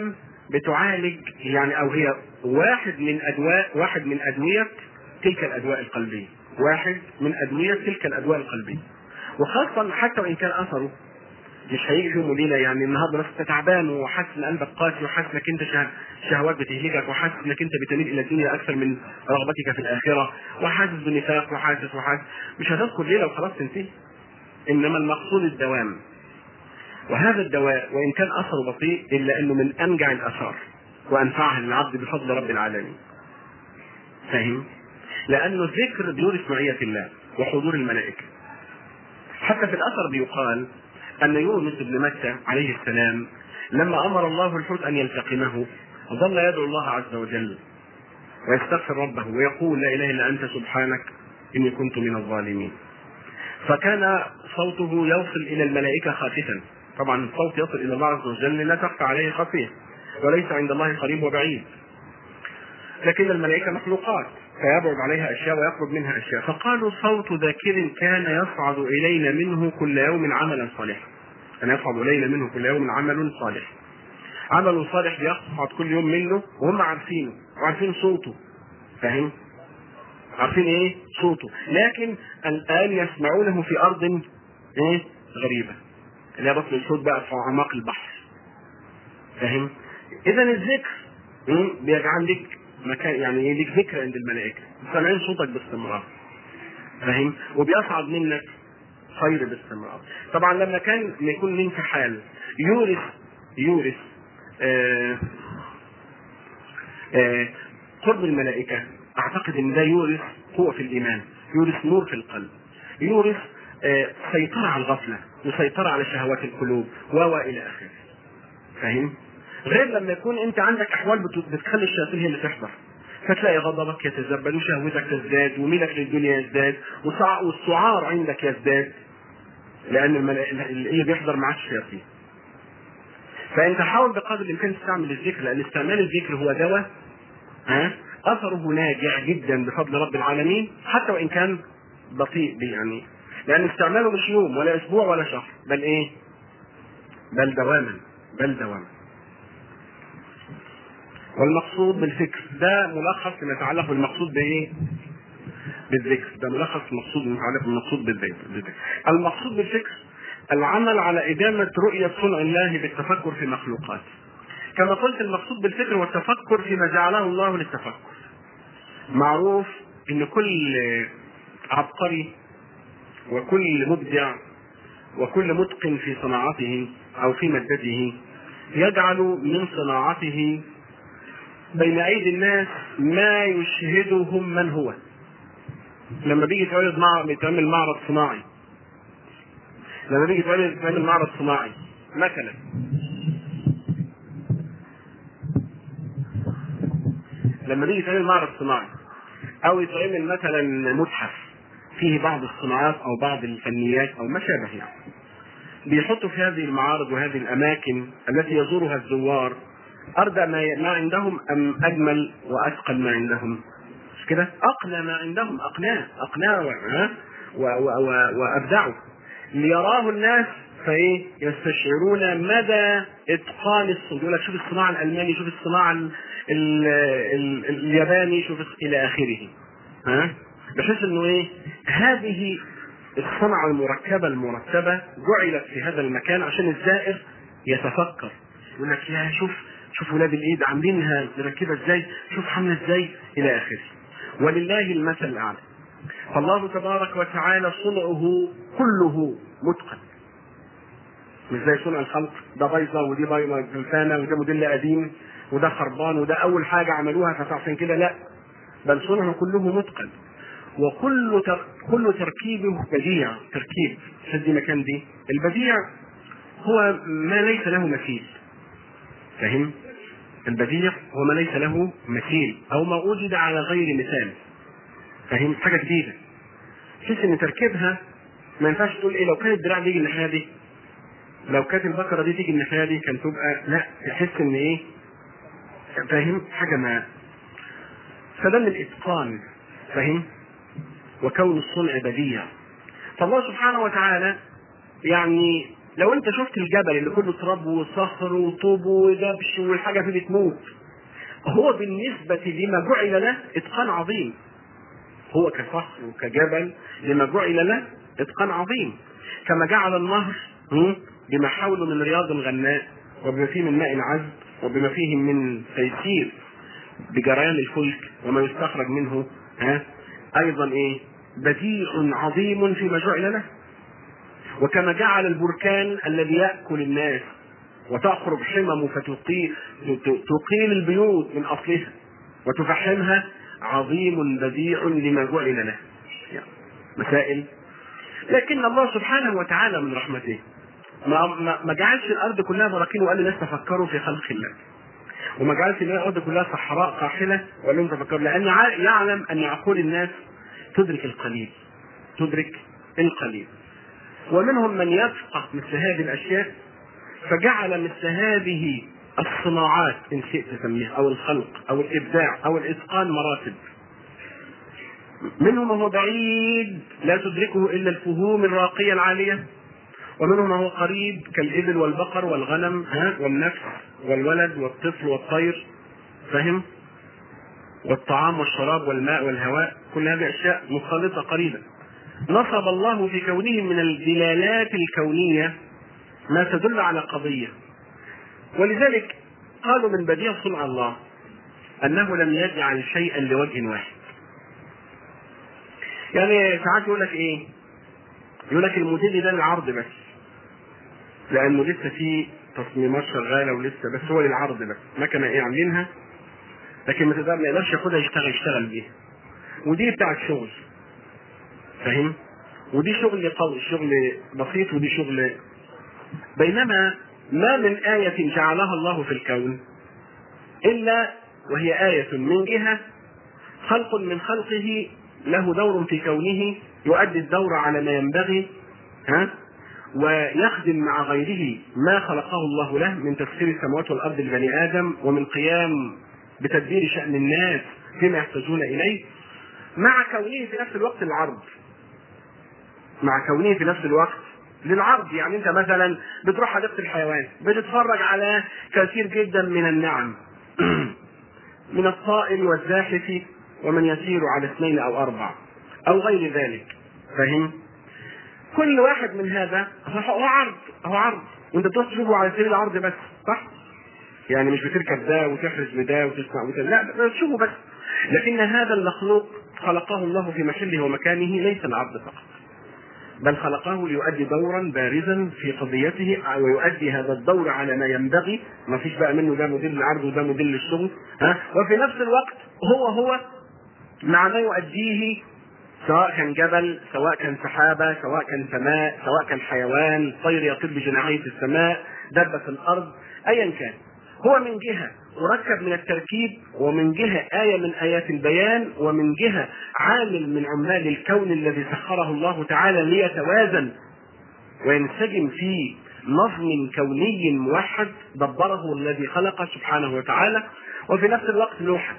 Speaker 1: بتعالج يعني، او هي واحد من ادواء واحد من ادويه تلك الادواء القلبيه، واحد من ادويه تلك الادواء القلبيه. وخاصه حتى وان كان اثره مش هيجي يوم وليله، يعني النهارده بس انت تعبان وحاسس ان قلبك قاسي وحاسس انك انت شهوات بتهلكك وحاسس انك انت بتميل الى الدنيا اكثر من رغبتك في الاخره وحاسس بالنفاق وحاسس وحاسس، مش هتذكر ليله وخلاص تنتهي. انما المقصود الدوام. وهذا الدواء وان كان اثره بطيء الا انه من انجع الاثار وانفعها للعبد بفضل رب العالمين. فاهم؟ لانه الذكر بيورث معيه الله وحضور الملائكه. حتى في الاثر بيقال ان يونس بن متى عليه السلام لما امر الله الحوت ان يلتقمه ظل يدعو الله عز وجل ويستغفر ربه ويقول لا اله الا انت سبحانك اني كنت من الظالمين. فكان صوته يوصل الى الملائكه خافتا. طبعا الصوت يصل الى الله عز وجل لا تخفى عليه خافيه، وليس عند الله قريب وبعيد، لكن الملائكه مخلوقات فيبعد عليها اشياء ويقرب منها اشياء. فقالوا صوت ذاكر كان يصعد الينا منه كل يوم عملا صالحا. كان يصعد الينا منه كل يوم عمل صالح. عمل صالح بيصعد كل يوم منه وهم عارفينه وعارفين صوته. فاهم؟ عارفين ايه صوته، لكن الان يسمعونه في ارض ايه غريبه، اللي هي بطل الصوت بقى في اعماق البحر. فاهم؟ اذا الذكر بيجعل لك مكان، يعني ايه، لك ذكر عند الملائكه، سامعين صوتك باستمرار. فاهم؟ وبيصعد منك خير باستمرار. طبعا لما كان يكون منك حال يورث يورث آه آه قرب الملائكه، اعتقد ان ده يورث قوه في الايمان، يورث نور في القلب، يورث آه سيطره على الغفله وسيطره على شهوات القلوب و الى اخره. فاهم؟ غير لما يكون انت عندك احوال بتخلي الشياطين هي اللي تحضر، فتلاقي غضبك يتزبد وشهوتك تزداد وميلك للدنيا يزداد والسعار عندك يزداد، لان اللي بيحضر معاه الشياطين. فانت حاول بقدر الامكان تستعمل الذكر، لان استعمال الذكر هو دواء ها اثره ناجع جدا بفضل رب العالمين، حتى وان كان بطيء يعني، لان استعماله مش يوم ولا اسبوع ولا شهر، بل ايه بل دواما بل دواما. والمقصود بالفكر ده ملخص لما يتعلق بالمقصود بايه بالذكر، ده ملخص المقصود المتعلق بالمقصود بالذكر. المقصود بالفكر العمل على إدامة رؤية صنع الله بالتفكر في مخلوقات. كما قلت المقصود بالفكر هو التفكر فيما جعله الله للتفكر. معروف ان كل عبقري وكل مبدع وكل متقن في صناعته او في مادته يجعل من صناعته بين ايدي الناس ما يشهدهم من هو. لما بيجي يتعرض مع بيتعمل معرض صناعي لما بيجي يتعمل معرض صناعي مثلا لما بيجي يتعمل معرض صناعي او يتعمل مثلا متحف فيه بعض الصناعات او بعض الفنيات او ما شابه، يعني بيحطوا في هذه المعارض وهذه الاماكن التي يزورها الزوار اردى ما عندهم ام اجمل واتقن ما عندهم، مش كده؟ اقنى ما عندهم، اقناه اقناه وابدعوا ليراه الناس فايه يستشعرون مدى اتقان الصناعه. يقول لك شوف الصناعه الالماني، شوف الصناعه ال ال ال الياباني، شوف الى اخره، ها بحيث انه ايه هذه الصنعه المركبه المرتبه جعلت في هذا المكان عشان الزائر يتفكر، يقول لك يا شوف شوف ولاد الايد عاملينها مركبه ازاي، شوف عامله ازاي الى اخره. ولله المثل الاعلى. فالله تبارك وتعالى صنعه كله متقن، مش زي صنع الخلق، ده بيضه ودي بيضه فلسانه وده موديل قديم وده خربان وده اول حاجه عملوها فعشان كده لا، بل صنعه كله متقن، وكل تر... كل تركيبه بديع. تركيب شد مكان دي البديع هو ما ليس له مثيل. فهم؟ البديع هو ما ليس له مثيل او ما وجد على غير مثال. فهم؟ حاجه جديده تحس ان تركيبها ما ينفعش تقول ايه لو كانت الدراع دي الناحيه دي، لو كانت البقره دي تيجي الناحيه دي كان تبقى لا، تحس ان ايه فاهم حاجه ما. فده من الاتقان. فاهم؟ وكون الصنع بديع. فالله سبحانه وتعالى يعني لو انت شفت الجبل اللي كله تراب وصخر وطوب ودبش والحاجه فيه بتموت، هو بالنسبه لما جعل له اتقان عظيم. هو كصخر وكجبل لما جعل له اتقان عظيم. كما جعل النهر بما حوله من رياض غناء، وبما فيه من ماء عذب، وبما فيه من تيسير بجريان الفلك وما يستخرج منه، ها ايضا ايه بديع عظيم فيما جعل له. وكما جعل البركان الذي ياكل الناس وتخرج حمم فتقيل البيوت من اصلها وتفحمها، عظيم بديع لما جعل له. مسائل. لكن الله سبحانه وتعالى من رحمته ما ما جعلش الارض كلها براكين وقال للناس تفكروا في خلق الله، وما جعلش الارض كلها صحراء قاحله وقال لهم تفكروا، لان يعلم ان عقول الناس تدرك القليل، تدرك القليل. ومنهم من يفقه مثل هذه الاشياء فجعل مثل هذه الصناعات ان شئت تسميها او الخلق او الابداع او الاتقان مراتب. منهم هو بعيد لا تدركه الا الفهوم الراقيه العاليه، ومنهم هو قريب كالإبل والبقر والغنم والنفس والولد والطفل والطير، فهم؟ والطعام والشراب والماء والهواء، كل هذه أشياء مخالطة قريبة. نصب الله في كونه من الدلالات الكونية ما تدل على قضية، ولذلك قالوا من بديع صنع الله أنه لم يجعل شيئا لوجه واحد. يعني ساعات يقول لك إيه؟ يقول لك الموديل ده للعرض بس، لانه لسه في تصميمات شغاله ولسه بس هو للعرض بس، مكنه ايه عاملينها لكن ما تقدر ما يقدرش ياخدها يشتغل يشتغل بيها، ودي بتاعت شغل، فاهم؟ ودي شغل قوي، شغل بسيط، ودي شغل. بينما ما من آية جعلها الله في الكون إلا وهي آية من جهة خلق من خلقه له دور في كونه يؤدي الدور على ما ينبغي، ها، ويخدم مع غيره ما خلقه الله له من تسخير السماوات والارض لبني ادم، ومن قيام بتدبير شأن الناس فيما يحتاجون اليه، مع كونه في نفس الوقت العرض، مع كونه في نفس الوقت للعرض. يعني انت مثلا بتروح حديقة الحيوان بتتفرج على كثير جدا من النعم من الطائر والزاحف ومن يسير على اثنين او اربع او غير ذلك، فاهم؟ كل واحد من هذا هو عرض، هو عرض، وانت تروح تشوفه على سبيل العرض بس، صح؟ يعني مش بتركب ده وتحرز بده وتسمع وده، لا تشوفه بس. لكن هذا المخلوق خلقه الله في محله ومكانه ليس العرض فقط، بل خلقه ليؤدي دورا بارزا في قضيته، ويؤدي هذا الدور على ما ينبغي، ما فيش بقى منه ده موديل العرض وده موديل الشغل، ها؟ وفي نفس الوقت هو هو مع ما يؤديه، سواء كان جبل، سواء كان سحابة، سواء كان سماء، سواء كان حيوان، طير يطير بجناحيه في السماء، دابة في الأرض، أيا كان، هو من جهة مركب من التركيب، ومن جهة آية من آيات البيان، ومن جهة عامل من عمال الكون الذي سخره الله تعالى ليتوازن وينسجم في نظم كوني موحد دبره الذي خلق سبحانه وتعالى. وفي نفس الوقت لوحة،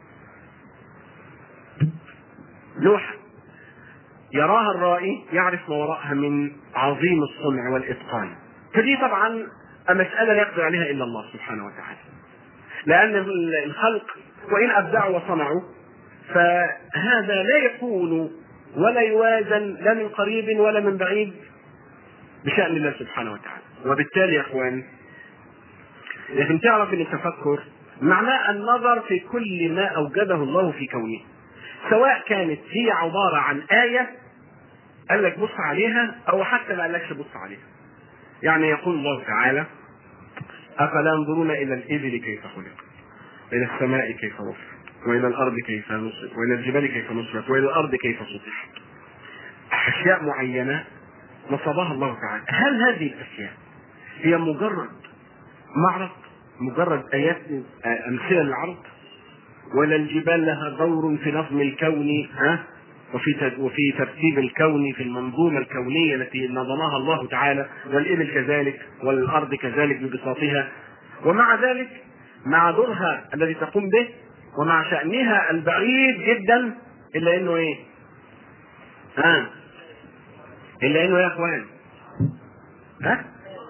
Speaker 1: لوحة يراها الرائي يعرف ما وراءها من عظيم الصنع والإتقان. فدي طبعا مسألة لا يقدر عليها إلا الله سبحانه وتعالى، لأن الخلق وإن أبدعوا وصنعوا فهذا لا يكون ولا يوازن لا من قريب ولا من بعيد بشأن الله سبحانه وتعالى. وبالتالي يا أخوان لكن تعرف أن التفكر معناه النظر في كل ما أوجده الله في كونه، سواء كانت هي عبارة عن آية قال لك بص عليها أو حتى ما قال لكش بص عليها. يعني يقول الله تعالى أفلا ينظرون إلى الإبل كيف خلقت، إلى السماء كيف رفعت، وإلى الأرض كيف نصبت، وإلى الجبال كيف نصبت، وإلى الأرض كيف سطحت. أشياء معينة نصبها الله تعالى. هل هذه الأشياء هي مجرد معرض، مجرد آيات أمثلة للعرض، ولا الجبال لها دور في نظم الكون، ها، وفي وفي ترتيب الكون في المنظومة الكونية التي نظمها الله تعالى، والإبل كذلك والأرض كذلك ببساطها، ومع ذلك مع دورها الذي تقوم به ومع شأنها البعيد جدا إلا إنه إيه؟ ها؟ إلا إنه يا أخوان ها؟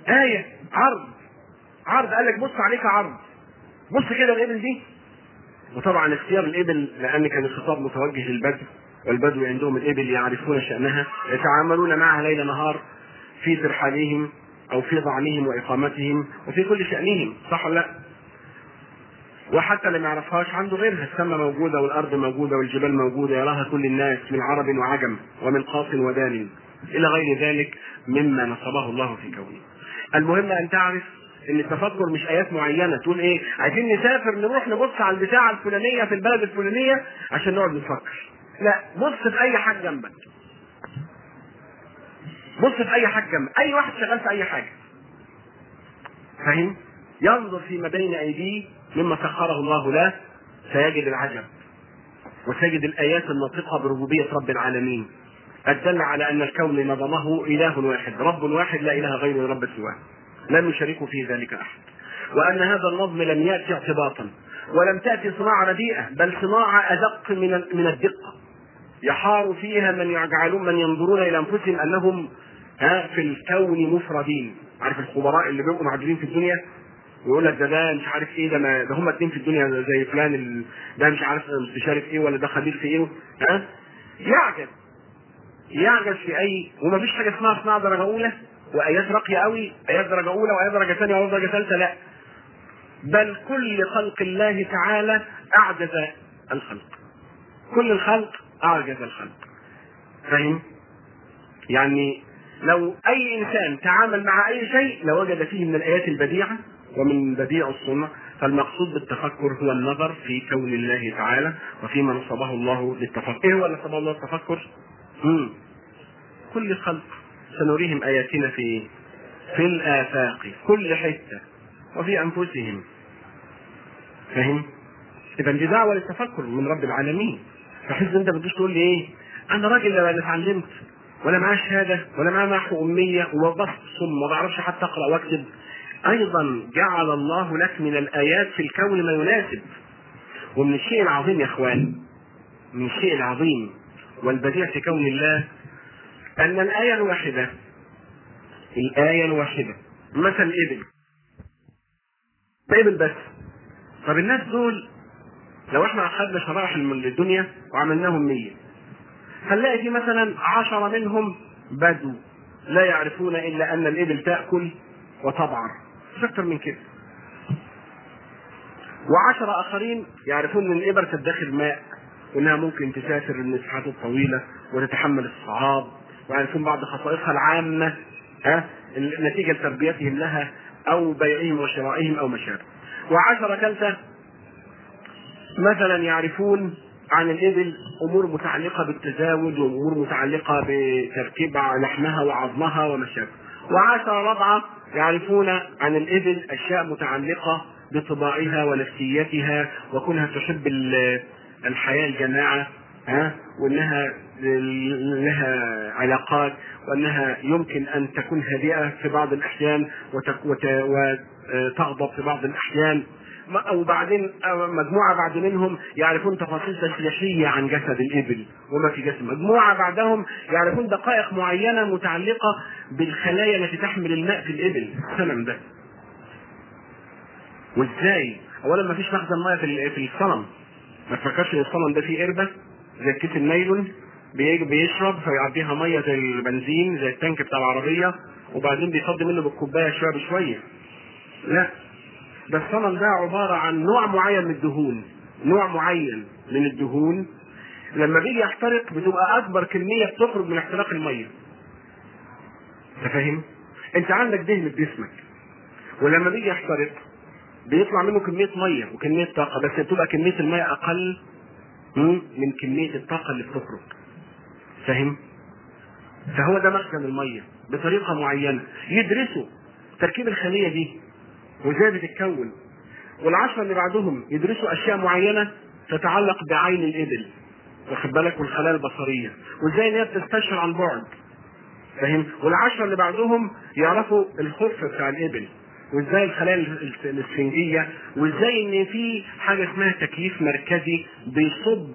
Speaker 2: آية عرض عرض، قال لك بص عليك عرض، بص كده الإبل دي. وطبعا اختيار الإبل لأن كان الخطاب متوجه للبدو، والبدو عندهم الإبل يعرفون شأنها، يتعاملون معها ليل نهار في ترحالهم أو في ضعنهم وإقامتهم وفي كل شأنهم، صح ولا لا؟ وحتى اللي ما يعرفهاش عنده غيرها، السماء موجودة والأرض موجودة والجبال موجودة، يراها كل الناس من عرب وعجم ومن قاص ودان إلى غير ذلك مما نصبه الله في كونه. المهم أن تعرف ان التفكر مش ايات معينه تقول ايه عايزين نسافر نروح نبص على البتاعه الفلانيه في البلد الفلانيه عشان نقعد نفكر. لا، بص في اي حاجه جنبك، بص في اي حاجه جنبك، اي واحد شغال في اي حاجه، فاهم؟ ينظر فيما بين ايديه مما سخره الله له سيجد العجب، وسيجد الايات الناطقه بربوبيه رب العالمين الدل على ان الكون نظمه اله واحد، رب واحد لا اله غيره رب سواه، لم يشاركه في ذلك احد، وان هذا النظم لم ياتي اعتباطا ولم تاتي صناعه رديئه، بل صناعه ادق من من الدقه يحار فيها من يجعلون من ينظرون الى انفسهم انهم ها في الكون مفردين. عارف الخبراء اللي بيبقوا معدودين في الدنيا ويقول لك ده ده مش عارف ايه، ده ما ده هم اتنين في الدنيا زي فلان ال... ده مش عارف مستشار في ايه ولا ده خبير في ايه، ها يعجز يعجز في اي، ومفيش حاجه اسمها صناعه درجه اولى وايات راقيه قوي، ايات درجه اولى وايات درجه ثانيه وايات درجه ثالثه، لا، بل كل خلق الله تعالى اعجز الخلق، كل الخلق اعجز الخلق، فاهم؟ يعني لو اي انسان تعامل مع اي شيء لوجد فيه من الايات البديعه ومن بديع الصنع. فالمقصود بالتفكر هو النظر في كون الله تعالى وفيما نصبه الله للتفكر. ايه هو اللي نصبه الله للتفكر؟ امم كل الخلق سنريهم اياتنا في في الافاق، كل حته وفي انفسهم، فاهم؟ اذا دي دعوه للتفكر من رب العالمين. فحس انت بتجيش تقول لي ايه انا راجل لا اتعلمت ولا معاه شهاده ولا معاه محو اميه وبس ثم ما بعرفش حتى اقرا واكتب، ايضا جعل الله لك من الايات في الكون ما يناسب. ومن الشيء العظيم يا اخوان، من الشيء العظيم والبديع في كون الله ان الايه الواحده الايه الواحده مثل ابل ابل بس. طب الناس دول لو احنا اخذنا شرائح من الدنيا وعملناهم مية هنلاقي في مثلا عشرة منهم بدو لا يعرفون الا ان الابل تاكل وتبعر، مش اكتر من كده. وعشرة اخرين يعرفون ان الابر تدخر ماء وانها ممكن تسافر المساحات الطويله وتتحمل الصعاب، ويعرفون بعض خصائصها العامه ها نتيجه لتربيتهم لها او بيعهم وشرائهم او مشابه. وعشرة ثالثه مثلا يعرفون عن الإبل أمور متعلقة بالتزاوج وأمور متعلقة بتركيب لحمها وعظمها وما شابه. وعشرة رابعة يعرفون عن الإبل أشياء متعلقة بطباعها ونفسيتها وكونها تحب الحياة الجماعة ها وأنها لها علاقات وأنها يمكن أن تكون هادئة في بعض الأحيان وتغضب في بعض الأحيان. وبعدين مجموعة بعد منهم يعرفون تفاصيل تشريحية عن جسد الإبل وما في جسد. مجموعة بعدهم يعرفون دقائق معينة متعلقة بالخلايا التي تحمل الماء في الإبل السنم ده. وإزاي؟ أولا ما فيش مخزن مياه في في الصنم، ما تفكرش إن الصنم ده فيه قربة زي كيس النايلون بيجي بيشرب فيعديها مية زي البنزين زي التانك بتاع العربية وبعدين بيفضي منه بالكوباية شوية بشوية. لا، ده الصنم ده عبارة عن نوع معين من الدهون، نوع معين من الدهون لما بيجي يحترق بتبقى أكبر كمية بتخرج من احتراق المية. أنت فاهم؟ أنت عندك دهن في جسمك ولما بيجي يحترق بيطلع منه كمية مية وكمية طاقة، بس بتبقى كمية المية أقل من كمية الطاقة اللي بتخرج. فاهم؟ فهو ده مخزن المية بطريقة معينة يدرسوا تركيب الخلية دي وازاي بتتكون. والعشرة اللي بعدهم يدرسوا اشياء معينة تتعلق بعين الابل واخد بالك والخلايا البصرية وازاي ان هي بتستشعر عن بعد، فاهم؟ والعشرة اللي بعدهم يعرفوا الخف بتاع الابل وازاي الخلايا الاسفنجية وازاي ان في حاجة اسمها تكييف مركزي بيصب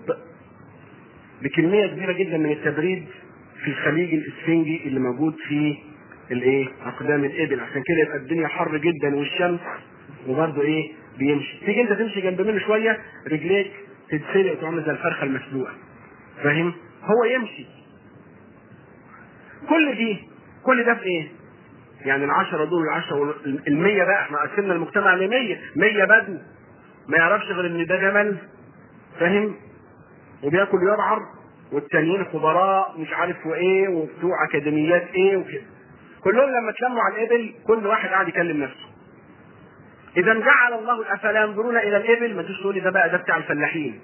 Speaker 2: بكمية كبيرة جدا من التبريد في الخليج الاسفنجي اللي موجود في الايه اقدام الابل، عشان كده يبقى الدنيا حر جدا والشمس وبرضه ايه بيمشي. تيجي انت تمشي جنب منه شويه رجليك تتسلق وتعمل زي الفرخه المسلوقه، فاهم؟ هو يمشي. كل دي كل ده في ايه؟ يعني العشرة دول العشرة المية بقى، احنا قسمنا المجتمع لمية، مية بدو ما يعرفش غير ان ده جمل، فاهم؟ وبياكل يبعر، والتانيين خبراء مش عارف وايه وبتوع اكاديميات ايه وكده. كلهم لما اتلموا على الابل كل واحد قاعد يكلم نفسه. اذا جعل الله افلا ينظرون الى الابل، ما تقولش لي ده بقى ده بتاع الفلاحين.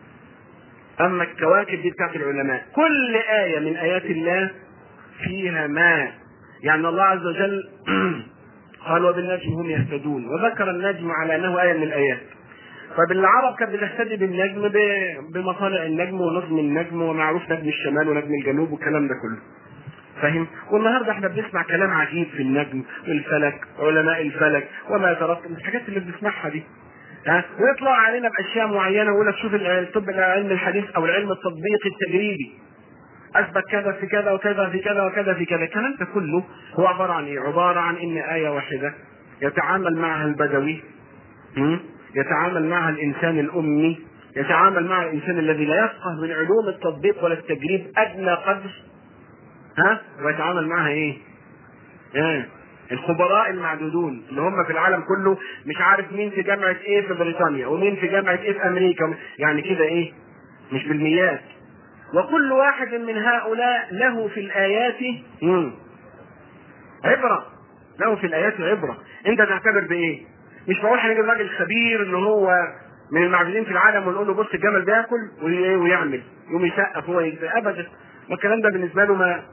Speaker 2: اما الكواكب دي بتاعت العلماء. كل آية من آيات الله فيها ما يعني الله عز وجل قال وبالنجم هم يهتدون، وذكر النجم على انه آية من الآيات. فبالعرب كانت بتهتدي بالنجم بمطالع النجم ونجم النجم ومعروف نجم الشمال ونجم الجنوب والكلام ده كله، فاهم؟ والنهارده احنا بنسمع كلام عجيب في النجم والفلك، علماء الفلك وما يترتب الحاجات اللي بنسمعها دي، ها؟ ويطلع علينا باشياء معينه ويقول لك شوف الطب العلم الحديث او العلم التطبيقي التجريبي اثبت كذا في كذا وكذا في كذا وكذا في كذا. الكلام ده كله هو عباره عن ايه؟ عباره عن ان ايه واحده يتعامل معها البدوي، يتعامل معها الانسان الامي، يتعامل مع الانسان الذي لا يفقه من علوم التطبيق ولا التجريب ادنى قدر، ها؟ ويتعامل معها ايه؟ ايه؟ الخبراء المعدودون اللي هم في العالم كله، مش عارف مين في جامعة ايه في بريطانيا ومين في جامعة ايه في امريكا، يعني كده ايه؟ مش بالميات. وكل واحد من هؤلاء له في الايات مم. عبرة، له في الايات عبرة. انت تعتبر بايه؟ مش بقول هنجيب راجل خبير اللي هو من المعدودين في العالم ونقول له بص الجمل بياكل ويعمل يقوم يسقف هو ابدا، والكلام ده بالنسبة له ما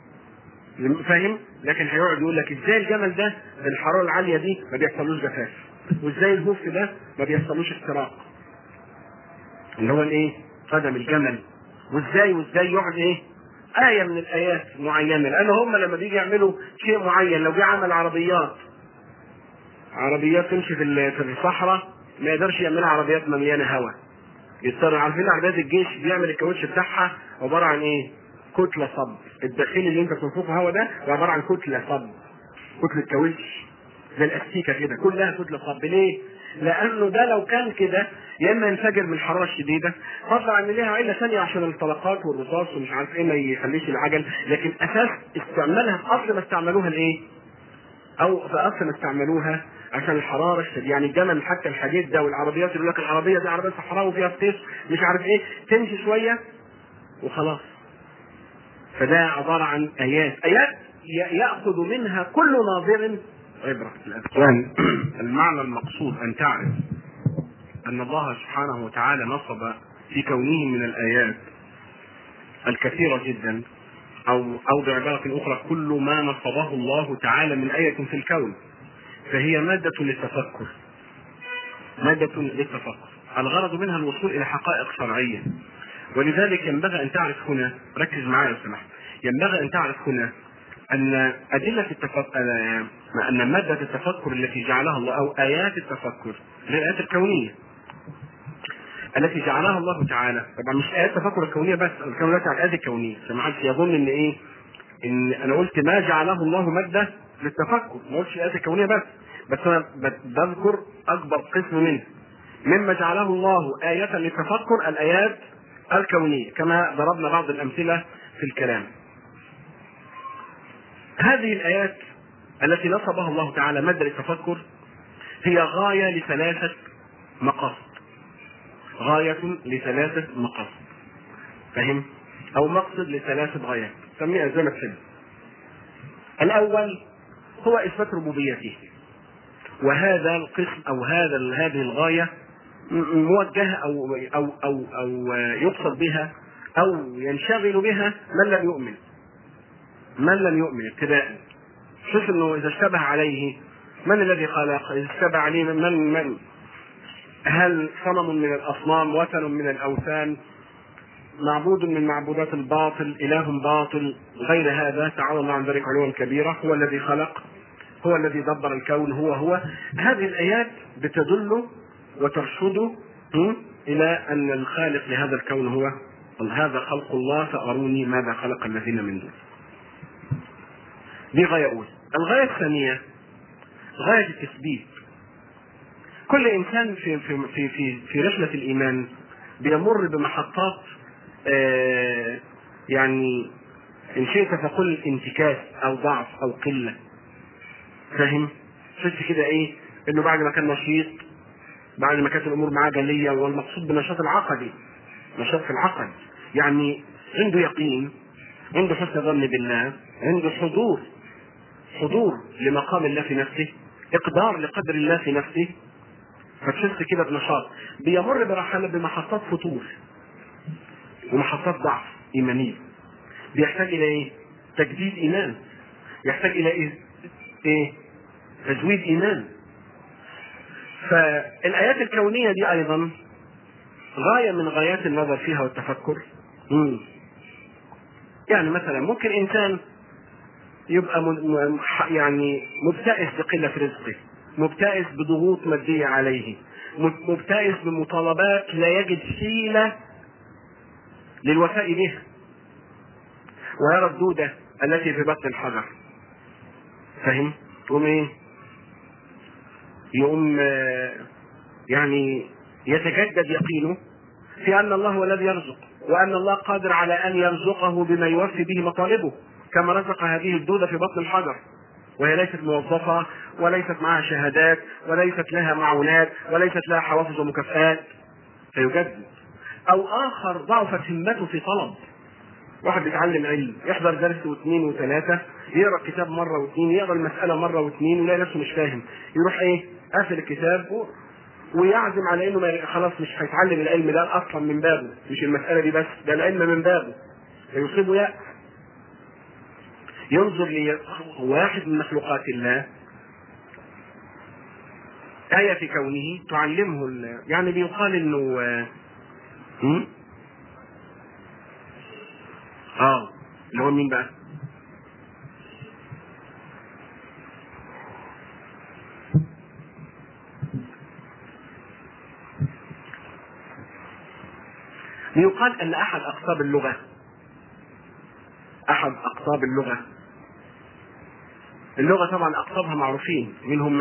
Speaker 2: فاهم. لكن هيقعد يقول لك ازاي الجمل ده بالحراره العاليه دي ما بيحصلوش جفاف، وازاي الهوف ده ما بيحصلوش اختراق اللي هو الايه قدم الجمل، وازاي وازاي يقعد ايه ايه من الايات معينه. لان هم لما بيجي يعملوا شيء معين، لو جه عمل عربيات عربيات تمشي في في الصحراء ما يقدرش يعملها عربيات مليانه هواء، يضطر. عارفين عربيات الجيش بيعمل الكاوتش بتاعها عباره عن ايه؟ كتله صب. الداخلي اللي انت بتنفخه هوا ده عباره عن كتله صب، كتله كاوتش زي الاستيكه كده، كلها كتله صب. ليه؟ لانه ده لو كان كده يا اما ينفجر من الحراره الشديده، طبعا ان ليها عله ثانيه عشان الطلقات والرصاص ومش عارف ايه ما يخليش العجل، لكن اساس استعمالها في اصل ما استعملوها لايه؟ او في اصل ما استعملوها عشان الحراره الشديده. يعني الجمل حتى الحديد ده والعربيات اللي يقول لك العربيه دي عربيه صحراء وفيها فتيس مش عارف ايه، تمشي شويه وخلاص. فده عبارة عن آيات آيات يأخذ منها كل ناظر عبرة.
Speaker 1: الآن المعنى المقصود أن تعرف أن الله سبحانه وتعالى نصب في كونه من الآيات الكثيرة جدا، أو أو بعبارة أخرى كل ما نصبه الله تعالى من آية في الكون فهي مادة للتفكر، مادة للتفكر الغرض منها الوصول إلى حقائق شرعية. ولذلك ينبغي أن تعرف هنا، ركز معايا لو سمحت، ينبغي أن تعرف هنا أن أدلة التفكر، أن مادة التفكر التي جعلها الله أو آيات التفكر هي الآيات الكونية التي جعلها الله تعالى. طبعا مش آيات التفكر الكونية بس، الكونية على الآيات الكونية، عشان ما حدش يظن إن إيه إن أنا قلت ما جعله الله مادة للتفكر، ما قلتش الآيات الكونية بس، بس أنا بذكر أكبر قسم منه مما جعله الله آية للتفكر الآيات الكونية، كما ضربنا بعض الأمثلة في الكلام. هذه الآيات التي نصبها الله تعالى مادة للتفكر هي غاية لثلاثة مقاصد، غاية لثلاثة مقاصد، فهم؟ أو مقصد لثلاثة غايات، سميها زي ما تحب. الأول هو إثبات ربوبيته، وهذا القسم أو هذا هذه الغاية موجهة أو أو أو أو يقصد بها أو ينشغل بها من لم يؤمن، من لم يؤمن ابتداء. شوف إنه إذا اشتبه عليه من الذي خلق، إذا اشتبه عليه من من هل صنم من الأصنام، وثن من الأوثان، معبود من معبودات الباطل، إله باطل، غير هذا تعالى الله عن ذلك علوا كبيرا. هو الذي خلق، هو الذي دبر الكون، هو هو هذه الآيات بتدل وترشد إلى أن الخالق لهذا الكون هو هذا خلق الله فأروني ماذا خلق الذين من دون.
Speaker 2: دي غاية أولى. الغاية الثانية غاية التثبيت. كل إنسان في في في في, في رحلة الإيمان بيمر بمحطات آه يعني إن شئت فقل انتكاس أو ضعف أو قلة. فاهم؟ شفت كده إيه؟ إنه بعد ما كان نشيط، بعد ما كانت الأمور معاه جلية، والمقصود بالنشاط العقدي نشاط في العقل، يعني عنده يقين، عنده حسن ظن بالله، عنده حضور حضور لمقام الله في نفسه، إقدار لقدر الله في نفسه، فتحس كده بنشاط. بيمر برحلة بمحطات فتور ومحطات ضعف إيمانية، بيحتاج إلى إيه؟ تجديد إيمان، يحتاج إلى إيه؟ إيه؟ تزويد إيمان. فالآيات الكونية دي أيضا غاية من غايات النظر فيها والتفكر. مم. يعني مثلا ممكن إنسان يبقى م... يعني مبتئس بقلة رزقه، مبتئس بضغوط مادية عليه، مبتئس بمطالبات لا يجد حيلة للوفاء بها، ويرى الدودة التي في بطن الحجر. فهم؟ يقوم ايه؟ يقوم يعني يتجدد يقينه في أن الله هو الذي يرزق، وأن الله قادر على أن يرزقه بما يوفي به مطالبه، كما رزق هذه الدودة في بطن الحجر وهي ليست موظفة وليست معها شهادات وليست لها معونات وليست لها حوافز ومكافآت، فيجدد. أو آخر ضعفت همته في طلب، واحد بيتعلم علم، يحضر درس واثنين وثلاثة، يقرأ الكتاب مرة واثنين، يقرأ المسألة مرة واثنين، ويلاقي نفسه مش فاهم، يروح ايه؟ قافل الكتاب ويعزم على انه خلاص مش هيتعلم العلم ده اصلا من بابه، مش المسألة دي بس، ده العلم من بابه، فيصيبه يأس. ينظر لواحد من مخلوقات الله آية في كونه تعلمه ال... يعني بيقال انه هم؟ اه اللي هو مين بقى؟ يقال ان احد اقطاب اللغة احد اقطاب اللغة اللغة طبعا اقطابها معروفين، مين هم؟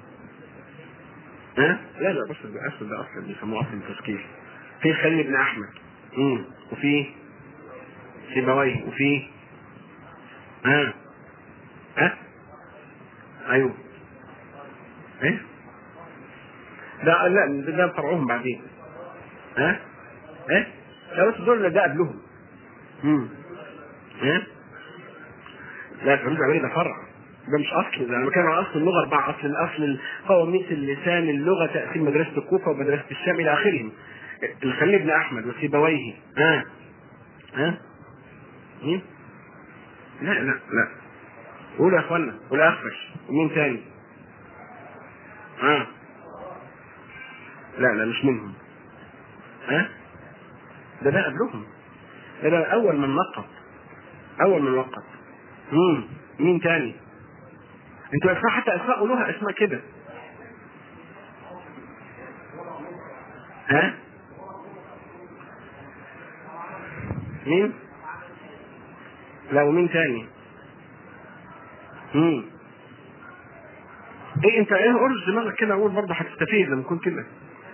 Speaker 2: ها؟ لا لا بس ده اصل ده اصلا بيسموه اصل التشكيل. في خليل بن احمد، امم وفي سيبويه، وفي ها ها ايوه ايه لا لا ده فرعوهم بعدين. ها ايه لا بس دول ده قبلهم. امم ايه لا الحروف العبرية ده فرع، ده مش اصل، ده لما كان اصل اللغه اربعه، اصل الاصل قواميس اللسان اللغه تقسيم مدرسه الكوفه ومدرسه الشام الى اخرهم. الخليل بن احمد وسيبويه. ها ها مين؟ لا لا لا قولوا يا اخوانا، والاخفش، ومين تاني؟ ها لا لا مش منهم. ها ده ده قبلهم، ده, ده اول من نقط، اول من نقط. مين مين تاني؟ انتوا اسماء حتى اسماء قولوها اسماء كده. ها مين؟ لا ومين تاني؟ مين؟ ايه انت ايه ارز دماغك كده، اقول برضه هتستفيد لما يكون كده.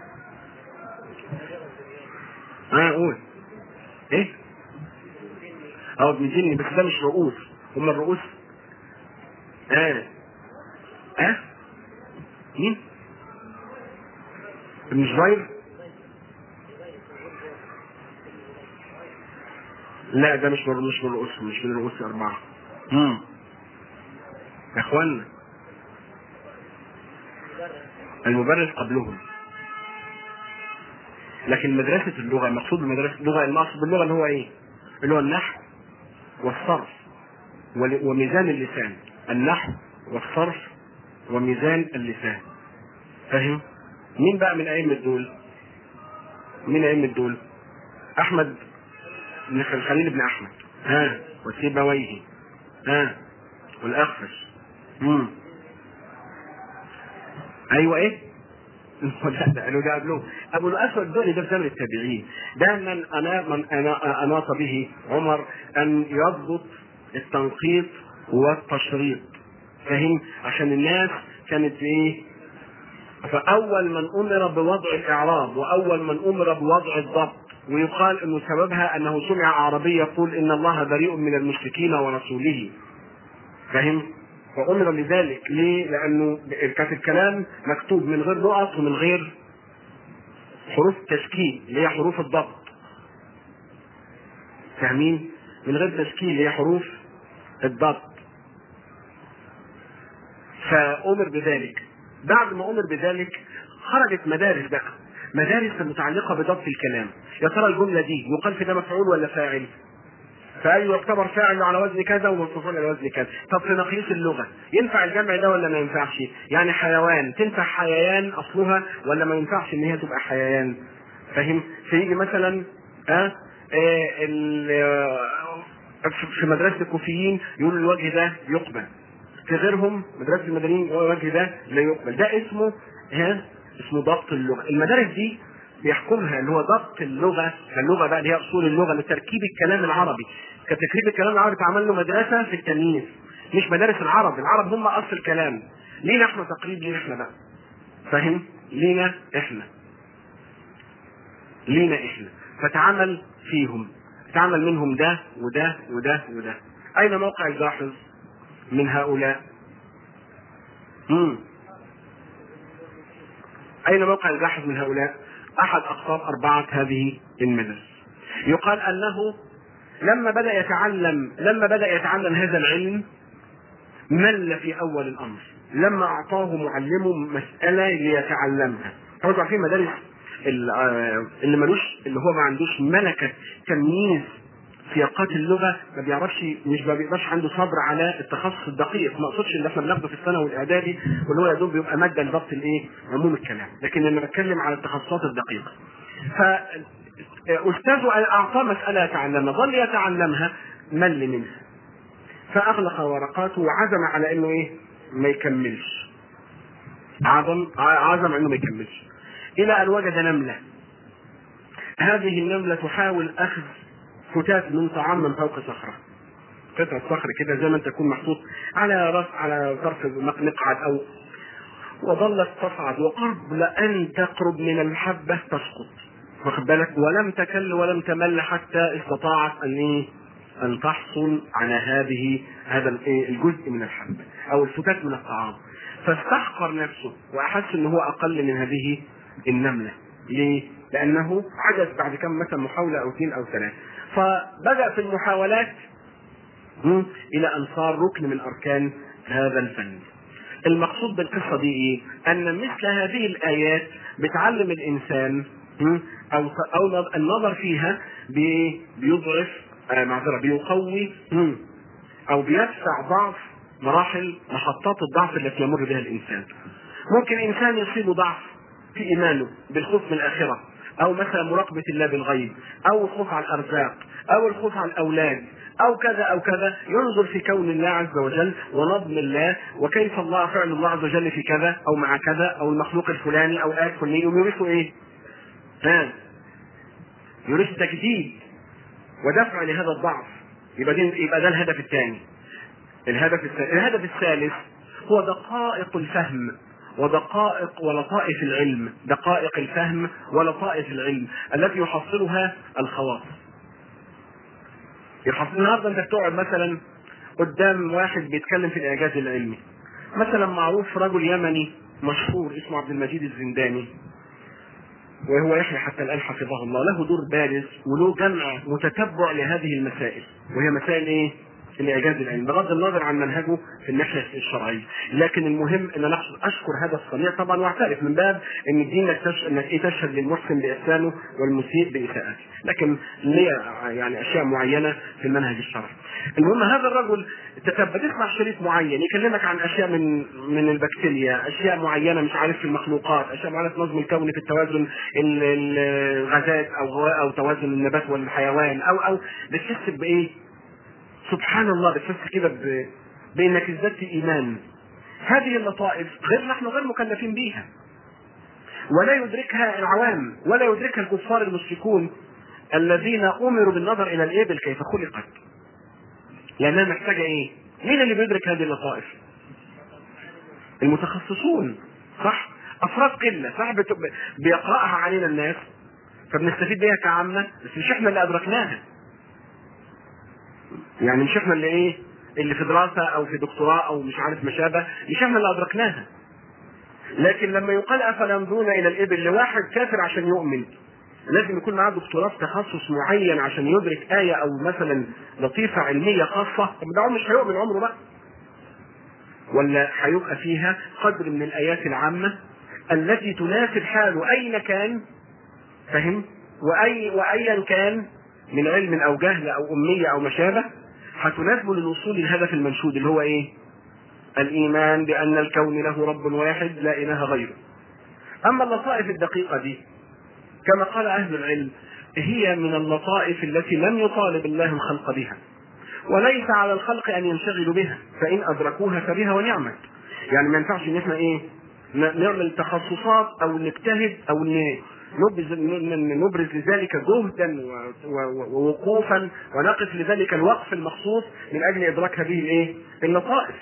Speaker 2: اه قول ايه؟ اه ابن جني، بس ده مش رؤوس، هم الرؤوس. اه اه مين؟ ابن جبير؟ لا ده مش من مش من رؤوسهم، مش من رؤوس الاربعه. امم يا اخوانا المبرر قبلهم، لكن مدرسه اللغه المقصود بمدرسه اللغه، المقصود باللغه اللي هو ايه؟ اللي هو النحو والصرف وميزان اللسان، النحو والصرف وميزان اللسان. فاهم؟ مين بقى من ائمه دول؟ مين ائمه دول؟ احمد بن خليل بن احمد، ها وسيبويه، ها والاخفش. امم ايوه ايه؟ لا ده قالوا ده قبله ابو الاسود دول، ده في زمن التابعين، ده من انا من انا اناط به عمر ان يضبط التنقيط والتشريط. فاهم؟ عشان الناس كانت ايه؟ فاول من امر بوضع الاعراب واول من امر بوضع الضبط، ويقال انه سببها انه سمع اعرابي يقول ان الله بريء من المشركين ورسوله. فاهم؟ فامر بذلك ليه؟ لانه كانت الكلام مكتوب من غير نقط ومن غير حروف تشكيل اللي هي حروف الضبط. فاهمين؟ من غير تشكيل اللي هي حروف الضبط. فامر بذلك. بعد ما امر بذلك خرجت مدارس بقى، مدارس متعلقه بضبط الكلام. يا ترى الجمله دي يقال في ده مفعول ولا فاعل؟ فأي يعتبر فاعل على وزن كذا ومفعول على وزن كذا. طب في مقياس اللغه ينفع الجمع ده ولا ما ينفعش؟ يعني حيوان تنفع حيوان اصلها ولا ما ينفعش ان هي تبقى حيوان؟ فاهم؟ فيجي مثلا اه, آه في مدرسه الكوفيين يقولوا الوجه ده يقبل، في غيرهم مدرسه المدنيين الوجه ده لا يقبل. ده اسمه ها اسمه ضبط اللغه. المدارس دي بيحكمها اللي هو ضبط اللغه، اللغه بقى اللي هي اصول اللغه لتركيب الكلام العربي. كتركيب الكلام العربي اتعمل له مدرسه في التمييز، مش مدارس العرب. العرب هم اصل الكلام. لينا احنا تقريب، لينا احنا بقى. فاهم؟ لينا احنا لينا احنا فتعامل فيهم، تعمل منهم ده وده وده وده. اين موقع الجاحظ من هؤلاء؟ مم. أين موقع الجاحظ من هؤلاء؟ أحد أقطاب أربعة هذه المدرسة. يقال أنه لما بدأ يتعلم لما بدأ يتعلم هذا العلم مل في أول الأمر، لما أعطاه معلمه مسألة ليتعلمها. طبعا عارفين مدارس اللي ملوش اللي هو ما عندوش ملكة تمييز سياقات اللغه، ما بيعرفش، مش ما بيقدرش، عنده صبر على التخصص الدقيق. ما اقصدش اللي احنا بناخده في الثانوي والاعدادي واللي هو يا دوب بيبقى ماده لضبط الايه؟ عموم الكلام، لكن انا بتكلم على التخصصات الدقيقه. فاستاذه اعطاه مساله يتعلمها، ظل يتعلمها، مل منها، فاغلق ورقاته وعزم على انه ايه؟ ما يكملش. عزم عزم انه ما يكملش الى ان وجد نمله. هذه النمله تحاول اخذ فتات من طعام من فوق صخرة، قطعة صخر كده زي ما انت تكون محطوط على راس على طرف مقعد او، وظلت تصعد، وقبل ان تقرب من الحبة تسقط، واخد بالك؟ ولم تكل ولم تمل حتى استطاعت ان ايه؟ ان تحصل على هذه هذا الجزء من الحبة او الفتات من الطعام. فاستحقر نفسه واحس ان هو اقل من هذه النملة. ليه؟ لانه عجز بعد كم مثلا محاولة او اثنين او ثلاثة. فبدأ في المحاولات الى ان صار ركن من اركان هذا الفن. المقصود بالقصة دي ايه؟ ان مثل هذه الايات بتعلم الانسان او او النظر فيها بيضعف معذرة بيقوي او بيدفع ضعف مراحل محطات الضعف التي يمر بها الانسان. ممكن انسان يصيب ضعف في ايمانه بالخوف من الاخره، او مثلا مراقبه الله بالغيب، او الخوف على الارزاق، او الخوف على الاولاد، او كذا او كذا، ينظر في كون الله عز وجل ونظم الله وكيف الله فعل الله عز وجل في كذا او مع كذا او المخلوق الفلاني او آية فلانية، ويورثه ايه؟ ها يورث تجديد ودفع لهذا الضعف. يبقى دي يبقى ده الهدف الثاني. الهدف الثالث الهدف الثالث هو دقائق الفهم ودقائق ولطائف العلم، دقائق الفهم ولطائف العلم التي يحصلها الخواص. يحصل النهارده انت بتقعد مثلا قدام واحد بيتكلم في الاعجاز العلمي، مثلا معروف رجل يمني مشهور اسمه عبد المجيد الزنداني، وهو يحيى حتى الان حفظه الله، له دور بارز وله جمع متتبع لهذه المسائل، وهي مسائل ايه؟ الاعجاز العلمي، بغض النظر عن منهجه في الناحيه الشرعيه. لكن المهم ان انا اشكر هذا الصنيع طبعا، واعترف من باب ان الدين انك تشهد للمحسن باحسانه والمسيء باساءته، لكن ليه يعني اشياء معينه في المنهج الشرعي. المهم هذا الرجل تتبع تسمع شريط معين يكلمك عن اشياء من من البكتيريا، اشياء معينه مش عارف في المخلوقات، اشياء معينه في نظم الكون، في التوازن الغازات او او توازن النبات والحيوان، او او بتحس بايه؟ سبحان الله، بتحس كده ب... بانك ازددت ايمان. هذه اللطائف غير نحن غير مكلفين بيها، ولا يدركها العوام، ولا يدركها الكفار المشركون الذين امروا بالنظر الى الابل كيف خلقت، لانها محتاجه ايه؟ مين اللي بيدرك هذه اللطائف؟ المتخصصون، صح؟ افراد قله صح بيقراها علينا الناس فبنستفيد بيها كعامه، بس مش احنا اللي ادركناها. يعني مش احنا اللي ايه اللي في دراسه او في دكتوراه او مش عارف ما شابه، مش احنا اللي ادركناها. لكن لما يقال افلا ينظرون الى الابل لواحد كافر عشان يؤمن لازم يكون معاه دكتوراه في تخصص معين عشان يدرك ايه او مثلا لطيفه علميه خاصه، طب ده مش هيؤمن عمره بقى. ولا هيبقى فيها قدر من الايات العامه التي تناسب حاله اين كان، فهم؟ واي وايا كان من علم او جهل او اميه او ما شابه، هتناسبه للوصول للهدف المنشود اللي هو ايه؟ الايمان بان الكون له رب واحد لا اله غيره. اما اللطائف الدقيقه دي كما قال اهل العلم هي من اللطائف التي لم يطالب الله الخلق بها، وليس على الخلق ان ينشغلوا بها، فان ادركوها فبها ونعمت. يعني ما ينفعش ان احنا ايه نعمل تخصصات او نجتهد او نبرز, نبرز لذلك جهدا ووقوفا ونقف لذلك الوقف المخصوص من اجل ادراك هذه الايه اللطائف.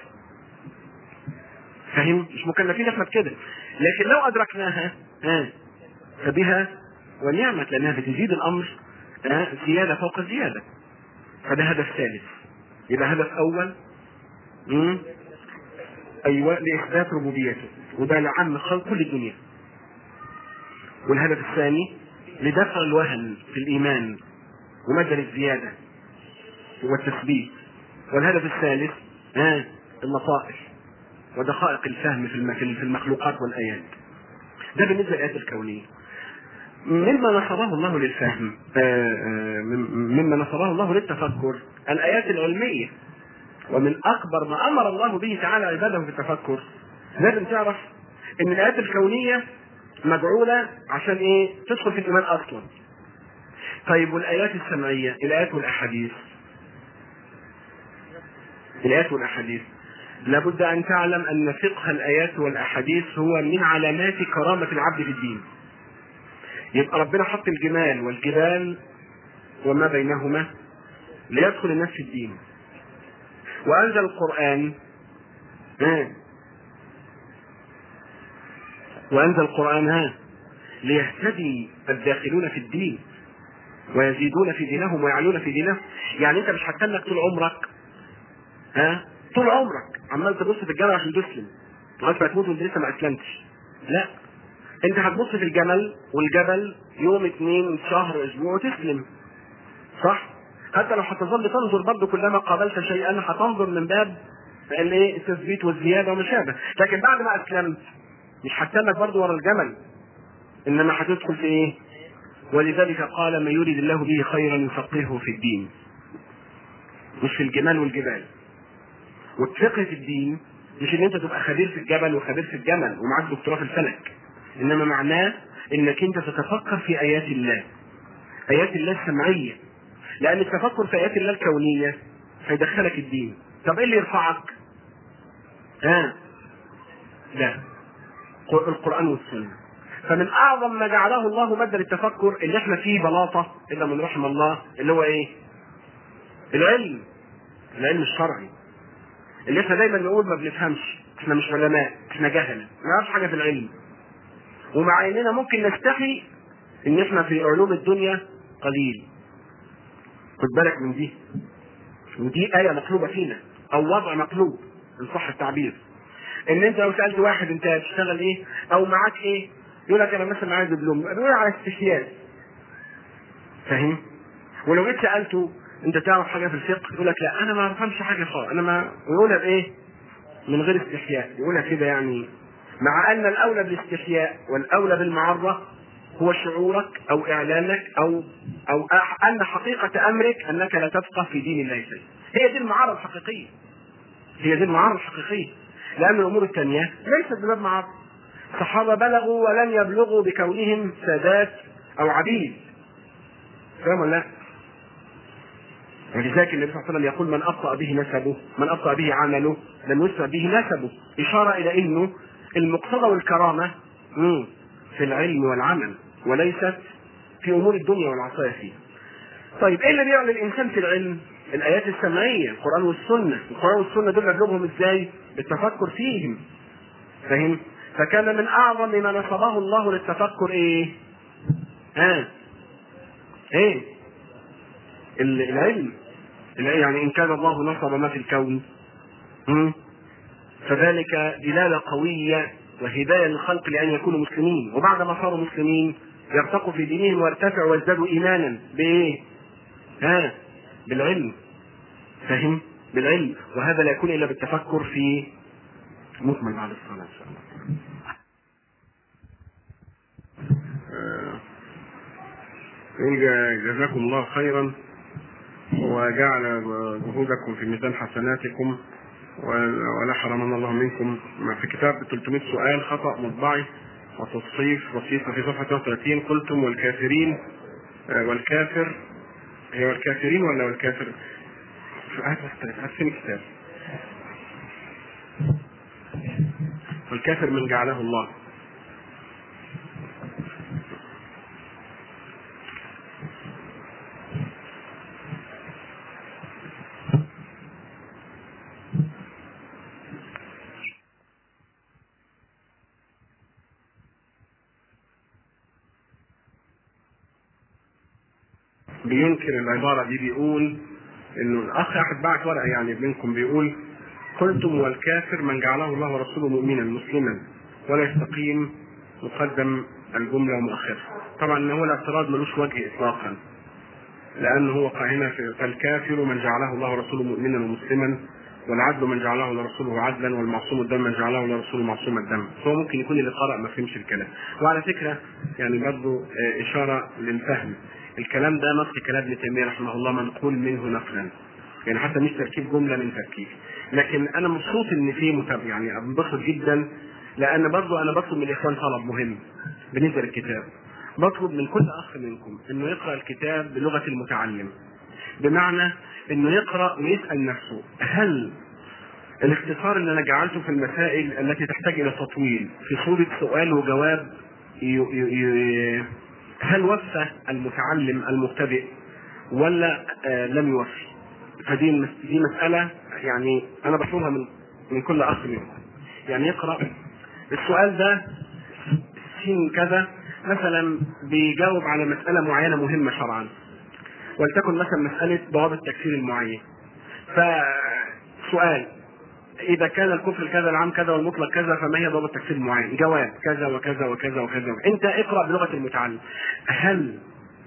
Speaker 2: فهم؟ مش مكلفين احنا بكده، لكن لو ادركناها ها فبها ونعمت، لانها بتزيد الامر ها زياده فوق زياده. فده هدف ثالث. يبقى هدف اول امم ايوه لاثبات ربوبيته، وده لعام خلق كل الدنيا. والهدف الثاني لدفع الوهن في الايمان ومجال الزياده والتثبيت. والهدف الثالث ها اللطائف ودقائق الفهم في المخلوقات والايات. ده بالنسبه للايات الكونيه. مما نصره الله للفهم مما نصره الله للتفكر الايات العلميه. ومن اكبر ما امر الله به تعالى عباده في التفكر لازم تعرف ان الايات الكونيه مجعوله عشان ايه؟ تدخل في الايمان اصلا. طيب والايات السمعيه، الايات والاحاديث الايات والاحاديث لابد ان تعلم ان فقه الايات والاحاديث هو من علامات كرامه العبد في الدين. يبقى ربنا حط الجمال والجبال وما بينهما ليدخل الناس في الدين، وانزل القرآن ها وانزل القرآن ها ليهتدي الداخلون في الدين ويزيدون في دينهم ويعلون في دينهم. يعني انت مش هتستنى طول عمرك ها طول عمرك عمال تبص في الجبل عشان تسلم لغايه ما تموت وانت لسه ما اسلمتش. لا، انت هتبص في الجمل والجبل يوم اثنين شهر اسبوع وتسلم، صح؟ حتى لو هتظل تنظر برضه كلما قابلت شيئا هتنظر من باب الايه التثبيت والزياده وما شابه. لكن بعد ما اسلمت مش هتسلك برضه ورا الجمل، انما هتدخل في ايه؟ ولذلك قال من يريد الله به خيرا يفقهه في الدين، مش في الجمال والجبال. والفقه في الدين مش ان انت تبقى خبير في الجبل وخبير في الجمل ومعاك دكتوراه في الفلك، انما معناه انك انت تتفكر في ايات الله، ايات الله السمعيه. لان التفكر في ايات الله الكونيه هيدخلك الدين. طب ايه اللي يرفعك؟ ها آه. لا، القران والسنه. فمن اعظم ما جعله الله مادة للتفكر اللي احنا فيه بلاطه الا من رحم الله، اللي هو ايه؟ العلم العلم الشرعي، اللي احنا دايما نقول ما بنفهمش، احنا مش علماء، احنا جهله، ما نعرفش حاجه في العلم. ومع اننا ممكن نستحي ان احنا في علوم الدنيا قليل. خد بالك من دي، ودي آية مطلوبة فينا او وضع مطلوب ان صح التعبير. ان انت لو سألت واحد انت بتشتغل ايه او معاك ايه، يقول لك انا مثلا معايا دبلوم، بيقول على استشهاد، فاهم؟ ولو جيت سألته انت تعرف حاجة في الفقه، يقول لك لا انا ما بفهمش حاجة خالص، انا ما، ويقولها بايه؟ من غير استحياء، يقولها كده يعني. مع ان الاولى بالاستحياء والاولى بالمعرة هو شعورك او اعلانك او او ان حقيقة امرك انك لا تفقه في دين الله شيء. هي دي المعارضة الحقيقية، هي دي المعارضة الحقيقية. لان الامور الثانية ليست بباب معارضة. الصحابة بلغوا ولن يبلغوا بكونهم سادات او عبيد، فاهم ولا لا؟ ولذلك النبي صلى الله عليه وسلم يقول من ابطأ به نسبه، من ابطأ به عمله لم يسرع به نسبه، اشارة الى انه المقتضى والكرامة في العلم والعمل وليست في امور الدنيا والعصاية فيها. طيب ايه اللي بيعمل الانسان في العلم؟ الايات السمعيه، القران والسنه. القران والسنه دول نبلغهم ازاي؟ بالتفكر فيهم. فاهم؟ فكان من اعظم ما نصبه الله للتفكر ايه؟ ها آه. ايه؟ العلم. يعني ان كان الله نصب ما في الكون م? فذلك دلاله قويه وهدايه للخلق لان يكونوا مسلمين، وبعد ما صاروا مسلمين يرتقوا في دينهم ويرتفعوا ويزدادوا ايمانا بايه؟ ها آه. بالعلم. فهم؟ بالعلم. وهذا لا يكون الا بالتفكر في مكمل بعد الصلاه ان شاء الله.
Speaker 1: آه. جزاكم الله خيرا وجعل جهودكم في ميزان حسناتكم ولا حرمنا الله منكم. في كتاب ثلاثمائة سؤال خطأ مطبعي وتصحيف بسيطة في صفحة ثلاثة وثلاثين قلتم والكافرين والكافر، هي والكافرين ولا والكافر؟ هاتفين كتاب والكافر من جعله الله. بينكر العبارة دي، بيقول انه الاخ احد بعت ورقة يعني منكم بيقول قلتم والكافر من جعله الله ورسوله مؤمنا مسلما ولا يستقيم مقدم الجملة ومؤخرها. طبعا هو الاعتراض ملوش وجه اطلاقا، لانه هو هنا فالكافر من جعله الله ورسوله مؤمنا ومسلما، والعدل من جعله الله ورسوله عدلا، والمعصوم الدم من جعله الله ورسوله معصوم الدم. فهو ممكن يكون اللي قرأ ما فهمش الكلام. وعلى فكرة يعني برضه اشارة للفهم، الكلام ده نص كلام ابن تيمية رحمه الله منقول منه نقلا، يعني حتى مش تركيب جملة من تركيب. لكن انا مبسوط ان فيه متابع، يعني انبسط جدا، لان برضه انا بطلب من الاخوان طلب مهم بالنسبة للكتاب. بطلب من كل اخ منكم انه يقرأ الكتاب بلغة المتعلم، بمعنى انه يقرأ ويسأل نفسه هل الاختصار اللي انا جعلته في المسائل التي تحتاج الى تطويل في صورة سؤال وجواب ي... ي... ي... هل وفى المتعلم المبتدئ ولا آه لم يوفي؟ فدي دي مسألة يعني انا بطلبها من من كل اخ منكم، يعني يقرأ السؤال ده سين كذا مثلا بيجاوب على مسألة معينة مهمة شرعا، ولتكن مثلا مسألة ضوابط التكفير المعين. فسؤال إذا كان الكفر كذا العام كذا والمطلق كذا فما هي ضوابط التكفير المعين؟ جواب كذا وكذا وكذا وكذا. أنت اقرأ بلغة المتعلم. هل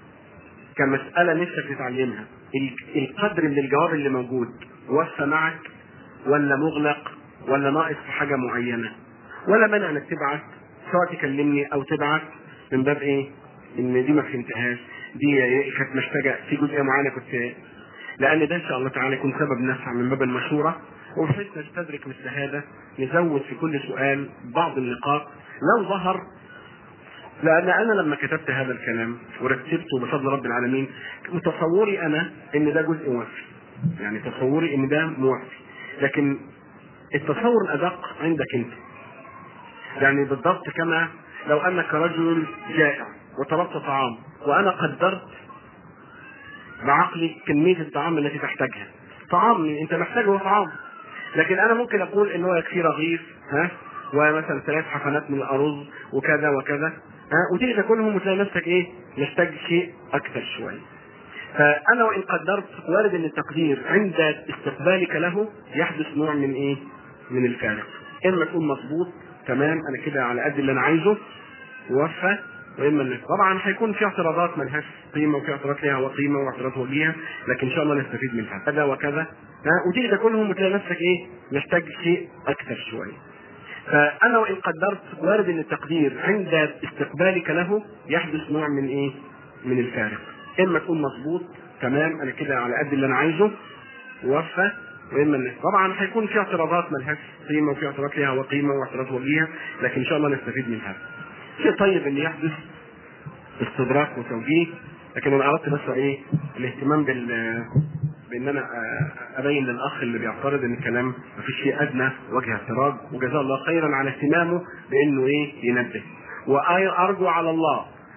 Speaker 1: كمسألة نفسك تتعلمها القدر من الجواب اللي موجود وفى معك ولا مغلق ولا ناقص في حاجة معينة؟ ولا مانع انك تبعت، سواء تكلمني او تبعت من باب ايه؟ ان دي ما فهمتهاش، دي كانت محتاجه في جزئيه معينه كنت، لان ده ان شاء الله تعالى يكون سبب نفع من باب المشوره، وبحيث نستدرك مثل هذا نزود في كل سؤال بعض النقاط لو ظهر. لان انا لما كتبت هذا الكلام ورتبته بفضل رب العالمين تصوري انا ان ده جزء موفي، يعني تصوري ان ده موفي، لكن التصور الادق عندك انت. يعني بالضبط كما لو انك رجل جائع وطلبت طعام وانا قدرت بعقلي كمية الطعام التي تحتاجها، طعام انت محتاجه طعام، لكن انا ممكن اقول ان هو يكفي رغيف ها ومثلا ثلاث حفنات من الارز وكذا وكذا ها، وتيجي تاكلهم وتلاقي نفسك ايه محتاج شيء اكثر شويه. فانا وان قدرت وارد ان التقدير عند استقبالك له يحدث نوع من ايه؟ من الفارق. اما تكون مظبوط تمام انا كده على قد اللي انا عايزه ووفى، واما اللي طبعا هيكون في اعتراضات ملهاش قيمه وفي اعتراضات ليها وقيمه واعتراضات وجيهه، لكن ان شاء الله نستفيد منها كذا وكذا ها، وتيجي تاكلهم وتلاقي نفسك ايه؟ محتاج شيء اكثر شويه. فانا وان قدرت وارد ان التقدير عند استقبالك له يحدث نوع من ايه؟ من الفارق. اما تكون مظبوط تمام انا كده على قد اللي انا عايزه ووفى، واما اللي طبعا هيكون في اعتراضات ملهاش قيمه وفي اعتراضات ليها وقيمه واعتراضات وجيهه، لكن ان شاء الله نستفيد منها. شيء طيب ان يحدث استدراك وتوجيه، لكن انا اردت بس ايه؟ الاهتمام بال بان انا ابين للاخ اللي بيعترض ان الكلام مفيش شيء ادنى وجه اعتراض، وجزاه الله خيرا على اهتمامه بانه ايه؟ ينبه. وارجو على الله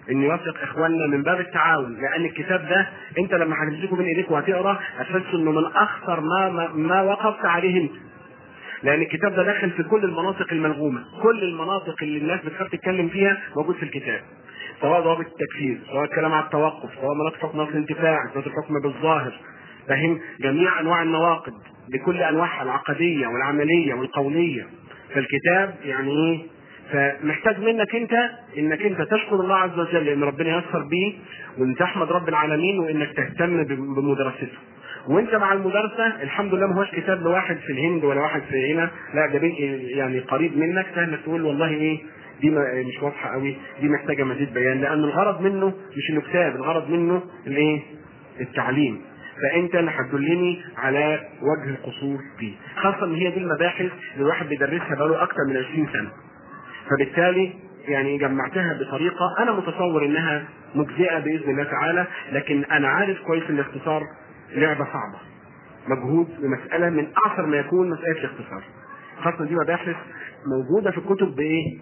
Speaker 2: ان يوفق اخواننا من باب التعاون، لان الكتاب ده انت لما هتمسكه بين ايديك وهتقرا هتحس انه من اخطر ما ما, ما وقفت عليه انت. لان الكتاب ده داخل في كل المناطق الملغومه، كل المناطق اللي الناس بتخاف تتكلم فيها موجود في الكتاب، سواء ضوابط التكفير، سواء الكلام على التوقف، سواء مناطق حكم الانتفاع، سواء الحكم بالظاهر، فهم جميع انواع النواقض بكل انواعها العقديه والعمليه والقوليه. فالكتاب يعني ايه؟ فمحتاج منك انت انك انت تشكر الله عز وجل ان ربنا يسر بيه، وان تحمد رب العالمين، وانك تهتم بمدرسته. وانت مع المدرسه الحمد لله ما هوش كتاب لواحد في الهند ولا واحد في هنا، لا ده يعني قريب منك، سهل تقول والله ايه دي مش واضحه قوي، دي محتاجه مزيد بيان، لان الغرض منه مش انه كتاب، الغرض منه الايه؟ التعليم. فانت اللي هتدلني على وجه القصور فيه، خاصه ان هي دي المباحث اللي الواحد بيدرسها بقاله اكثر من عشرين سنه. فبالتالي يعني جمعتها بطريقه انا متصور انها مجزئه باذن الله تعالى، لكن انا عارف كويس ان الاختصار لعبه صعبه، مجهود ومساله من اعصر ما يكون مساله الاختصار، خاصه دي مباحث موجوده في الكتب بايه؟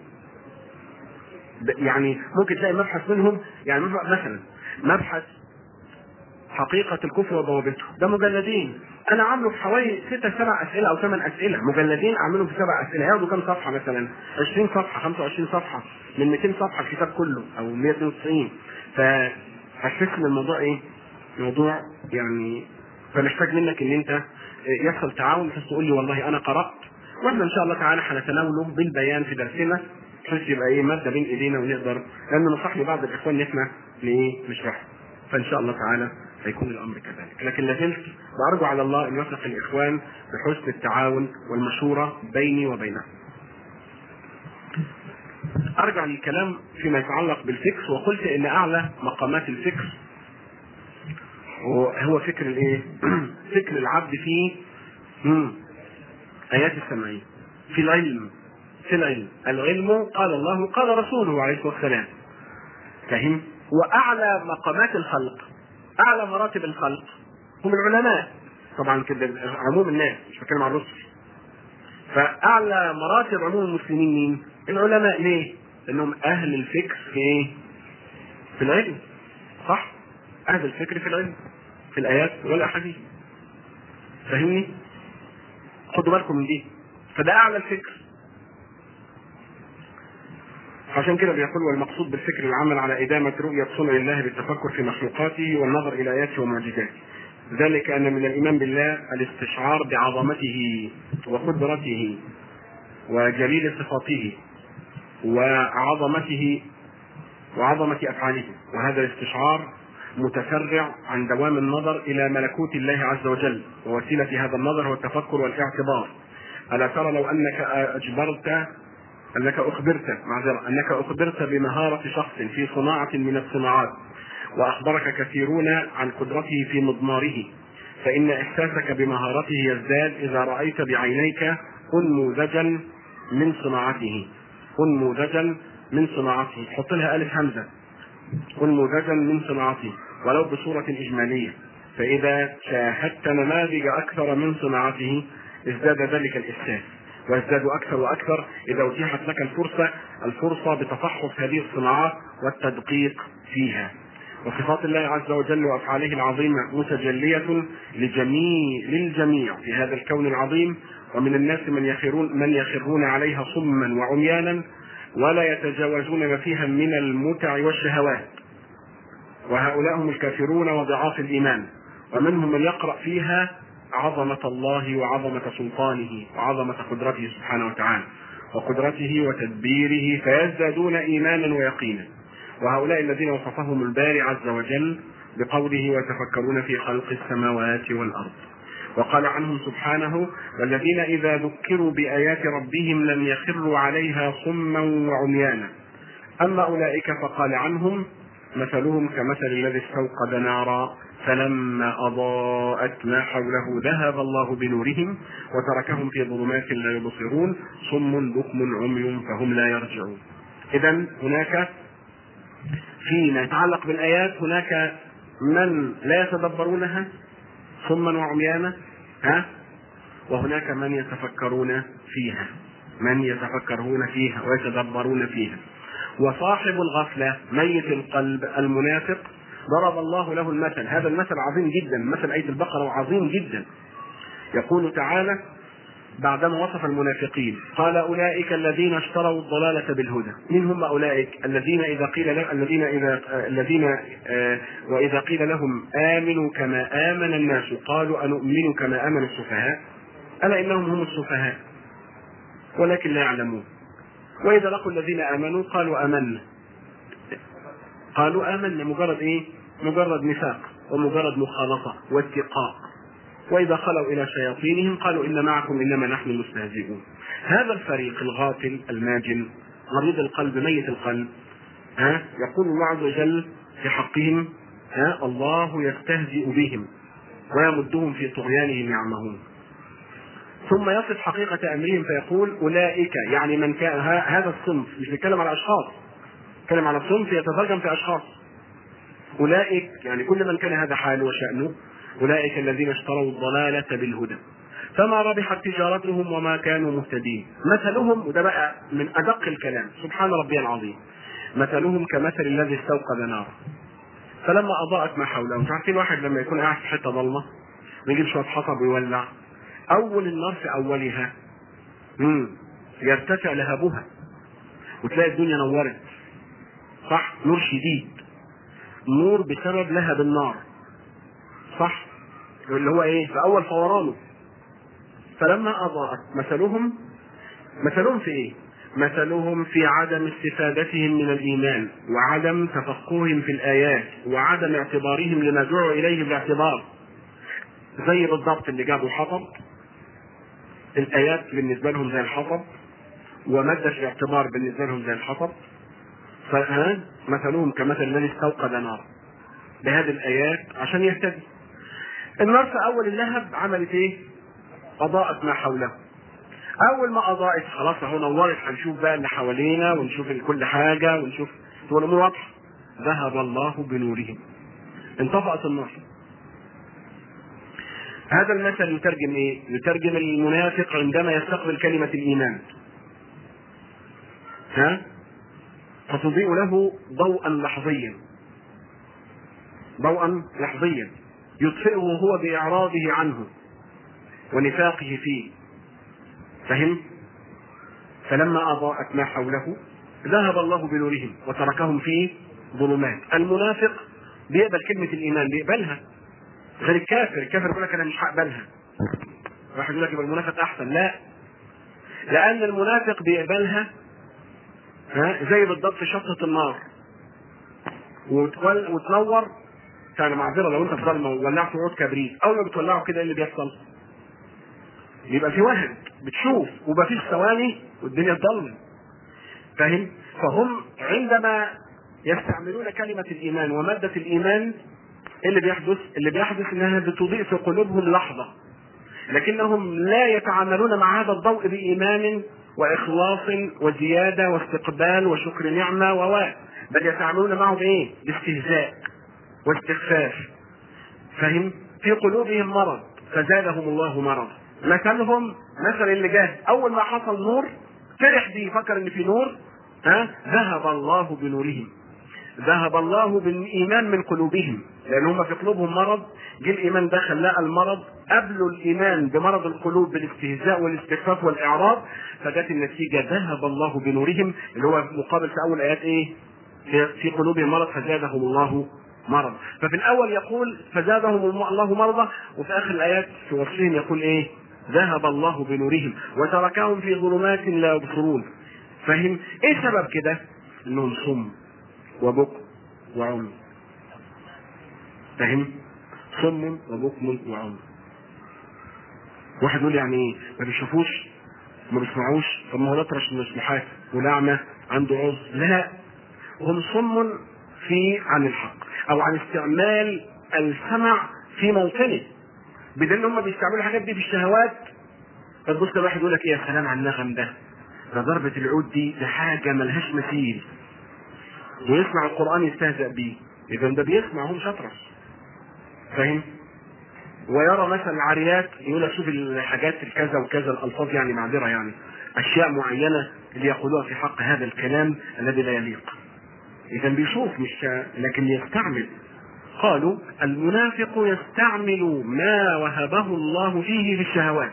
Speaker 2: يعني ممكن تلاقي مبحث منهم، يعني مثلا مبحث حقيقة الكفر وضوابطه ده مجلدين، انا عامله في حوالي ستة سبع اسئلة او ثمان اسئلة، مجلدين اعملهم في سبع اسئلة، ياخدوا كام صفحة؟ مثلا عشرين صفحة، خمسة وعشرين صفحة من مئتين صفحة الكتاب كله او مئة واثنين وتسعين. فحسيت ان الموضوع ايه؟ موضوع يعني، فمحتاج منك ان انت يحصل تعاون، بحيث تقول لي والله انا قرأت، واحنا ان شاء الله تعالى هنتناوله بالبيان في درسنا، بحيث يبقى ايه مادة بين ايدينا ونقدر، لان نصح لي بعض الاخوان ان احنا ايه نشرحه، فان شاء الله تعالى هيكون الامر كذلك. لكن لازلت بارجو على الله ان يوفق الاخوان بحسن التعاون والمشوره بيني وبينهم. ارجع للكلام فيما يتعلق بالفكر، وقلت ان اعلى مقامات الفكر هو فكر الايه؟ فكر العبد في ايات السمعيه، في العلم، في العلم العلم قال الله قال رسوله عليه الصلاه والسلام، فهم؟ واعلى مقامات الخلق، اعلى مراتب الخلق هم العلماء، طبعا كده عموم الناس، مش بتكلم عن الرسل. فاعلى مراتب عموم المسلمين مين؟ العلماء. ليه؟ لانهم اهل الفكر في ايه؟ في العلم، صح؟ اهل الفكر في العلم، في الايات والاحاديث، فاهمني؟ خدوا بالكم من دي، فده اعلى الفكر. عشان كده بيقول والمقصود بالفكر العمل على إدامة رؤية صنع الله بالتفكر في مخلوقاته والنظر إلى آياته ومعجزاته، ذلك أن من الإيمان بالله الاستشعار بعظمته وقدرته وجليل صفاته وعظمته وعظمة أفعاله، وهذا الاستشعار متفرع عن دوام النظر إلى ملكوت الله عز وجل، ووسيلة هذا النظر هو التفكر والاعتبار. ألا ترى لو أنك أجبرت أنك أخبرت معذرة أنك أخبرت بمهارة شخص في صناعة من الصناعات، وأخبرك كثيرون عن قدرته في مضماره، فإن إحساسك بمهارته يزداد إذا رأيت بعينيك أنموذجا من صناعته، أنموذجا من صناعته، حط لها ألف همزة، أنموذجا من صناعته ولو بصورة إجمالية. فإذا شاهدت نماذج أكثر من صناعته ازداد ذلك الإحساس، ويزداد أكثر وأكثر إذا أتيحت لك الفرصة الفرصة بتفحص هذه الصناعات والتدقيق فيها. وصفات الله عز وجل وأفعاله العظيمة متجلية لجميع للجميع في هذا الكون العظيم، ومن الناس من يخرون من يخرون عليها صما وعميانا ولا يتجاوزون ما فيها من المتع والشهوات، وهؤلاء هم الكافرون وضعاف الإيمان. ومنهم من يقرأ فيها عظمة الله وعظمة سلطانه وعظمة قدرته سبحانه وتعالى وقدرته وتدبيره فيزدادون إيمانا ويقينا. وهؤلاء الذين وصفهم الباري عز وجل بقوله ويتفكرون في خلق السماوات والأرض، وقال عنهم سبحانه والذين إذا ذكروا بآيات ربهم لم يخروا عليها صما وعميانا. أما أولئك فقال عنهم مثلهم كمثل الذي استوقد نارا فلما أضاءت ما حوله ذهب الله بنورهم وتركهم في ظلمات لا يبصرون صم بكم عمي فهم لا يرجعون. إذن هناك فيما يتعلق بالآيات هناك من لا يتدبرونها صما وعميانا، ها؟ وهناك من يتفكرون فيها، من يتفكرون فيها ويتدبرون فيها. وصاحب الغفلة ميت القلب المنافق ضرب الله له المثل. هذا المثل عظيم جدا، مثل آية البقرة عظيم جدا. يقول تعالى بعدما وصف المنافقين قال أولئك الذين اشتروا الضلالة بالهدى. من هم أولئك؟ الذين إذا قيل لهم الذين إذا الذين آه وإذا قيل لهم آمنوا كما آمن الناس قالوا أنؤمن كما آمن السفهاء ألا إنهم هم السفهاء ولكن لا يعلمون. وإذا لقوا الذين آمنوا قالوا آمنا قالوا آمنا مجرد إيه؟ مجرد نفاق ومجرد مخالطة واتقاء. وإذا خلوا إلى شياطينهم قالوا إن معكم إنما نحن مستهزئون. هذا الفريق الغافل الماجن مريض القلب ميت القلب ها يقول الله عز وجل في حقهم ها الله يستهزئ بهم ويمدهم في طغيانهم يعمهون. ثم يصف حقيقة أمرهم فيقول أولئك يعني من كان هذا الصنف، مش بيتكلم على أشخاص، بيتكلم على صنف يتترجم في أشخاص. أولئك يعني كل من كان هذا حاله وشأنه أولئك الذين اشتروا الضلالة بالهدى فما ربحت تجارتهم وما كانوا مهتدين. مثلهم، وده بقى من أدق الكلام سبحان ربي العظيم، مثلهم كمثل الذي استوقد نارا فلما أضاءت ما حوله. مش عارفين واحد لما يكون قاعد في حتة ضلمة ويجيب شوية حطب ويولع، أول النار في أولها مم. يرتفع لهبها وتلاقي الدنيا نورت، صح؟ نور شديد، نور بسبب لهب النار، صح؟ اللي هو ايه؟ في اول فورانه. فلما اضاءت مثلهم مثلهم في ايه؟ مثلهم في عدم استفادتهم من الايمان وعدم تفقههم في الايات وعدم اعتبارهم لما دعوا اليه بالاعتبار. زي بالضبط اللي جابوا حطب، الايات بالنسبه لهم زي الحطب ومادة الاعتبار بالنسبه لهم زي الحطب. فمثلهم كمثل الذي استوقد نار بهذه الايات عشان يهتدي. النار في اول اللهب عملت ايه؟ اضاءت ما حوله. اول ما اضاءت خلاص اهو نورت، هنشوف بقى اللي حوالينا ونشوف كل حاجه ونشوف الامور واضحه. ذهب الله بنورهم، انطفأت النار. هذا المثل يترجم ايه؟ يترجم المنافق عندما يستقبل كلمه الايمان ها فتضيء له ضوءا لحظيا، ضوءا لحظيا يطفئه هو بإعراضه عنه ونفاقه فيه، فهم؟ فلما أضاءت ما حوله ذهب الله بنورهم وتركهم في ظلمات. المنافق بيقبل كلمة الإيمان، بيقبلها غير الكافر. الكافر يقول لك أنا مش هقبلها، واحد يقول لك يبقى المنافق أحسن. لا، لأن المنافق بيقبلها ها زي بالضبط شطة النار وتنور. يعني معذرة لو انت في ظلمه وولعت عود كبريت، اول ما بتولعه كده ايه اللي بيحصل؟ بيبقى في وهج، بتشوف وبقى في ثواني والدنيا تضلم، فاهم؟ فهم عندما يستعملون كلمة الإيمان ومادة الإيمان اللي بيحدث اللي بيحدث انها بتضيء في قلوبهم لحظة، لكنهم لا يتعاملون مع هذا الضوء بإيمان وإخلاص وزيادة واستقبال وشكر نعمة وواء، بل يتعاملون معه بإيه؟ باستهزاء واستخفاف، فهم؟ في قلوبهم مرض فزادهم الله مرض. مثلهم مثل اللي جاه اول ما حصل نور فرح بيه، فكر ان في نور، ها ذهب الله بنورهم. ذهب الله بالايمان من قلوبهم لان هم في قلوبهم مرض، جه الايمان دخل لقى المرض، قبلوا الايمان بمرض القلوب بالاستهزاء والاستخفاف والاعراض، فجت النتيجه ذهب الله بنورهم اللي هو مقابل في اول ايات ايه؟ في قلوبهم مرض فزادهم الله مرض. ففي الاول يقول فزادهم الله مرضا، وفي اخر الايات في وصفهم يقول ايه؟ ذهب الله بنورهم وتركهم في ظلمات لا يبصرون. فهم؟ ايه سبب كده؟ انهم صم وبكم وعمي. فهم؟ صم وبكم وعمي. واحد يقول يعني ايه؟ ما بيشوفوش ما بيسمعوش؟ طب ما هو الاطرش من المسموحات والاعمى عنده عذر. لا، هم صم في عن الحق او عن استعمال السمع في موطنه، بدل هم بيستعملوا الحاجات دي في الشهوات. فتبص الواحد يقول لك ايه يا سلام على النغم ده، ده ضربة العود دي ده حاجة ملهاش مثيل، ويسمع القرآن يستهزأ بيه، اذا ده بيسمع هم شطرس، فاهم؟ ويرى مثلا العاريات يقول لك شوف الحاجات الكذا وكذا الالفاظ، يعني معذرة يعني اشياء معينه اللي يقولوها في حق هذا الكلام الذي لا يليق. اذا بيشوف مش لكن يستعمل. قالوا المنافق يستعمل ما وهبه الله فيه في الشهوات،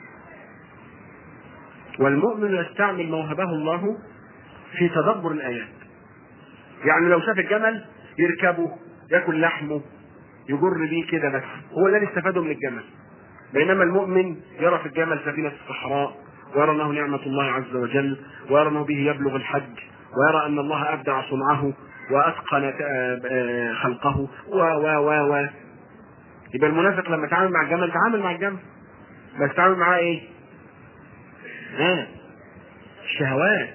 Speaker 2: والمؤمن يستعمل ما وهبه الله في تدبر الايات. يعني لو شاف الجمل يركبه ياكل لحمه يجر بيه كده بس، هو ده اللي استفاده من الجمل. بينما المؤمن يرى في الجمل سفينة الصحراء، ويرى انه نعمة الله عز وجل، ويرى انه به يبلغ الحج، ويرى ان الله ابدع صنعه واتقن خلقه و و و و يبقى المنافق لما تعامل مع الجمل تعامل مع الجمل، بس تعامل معاه ايه؟ ها الشهوات.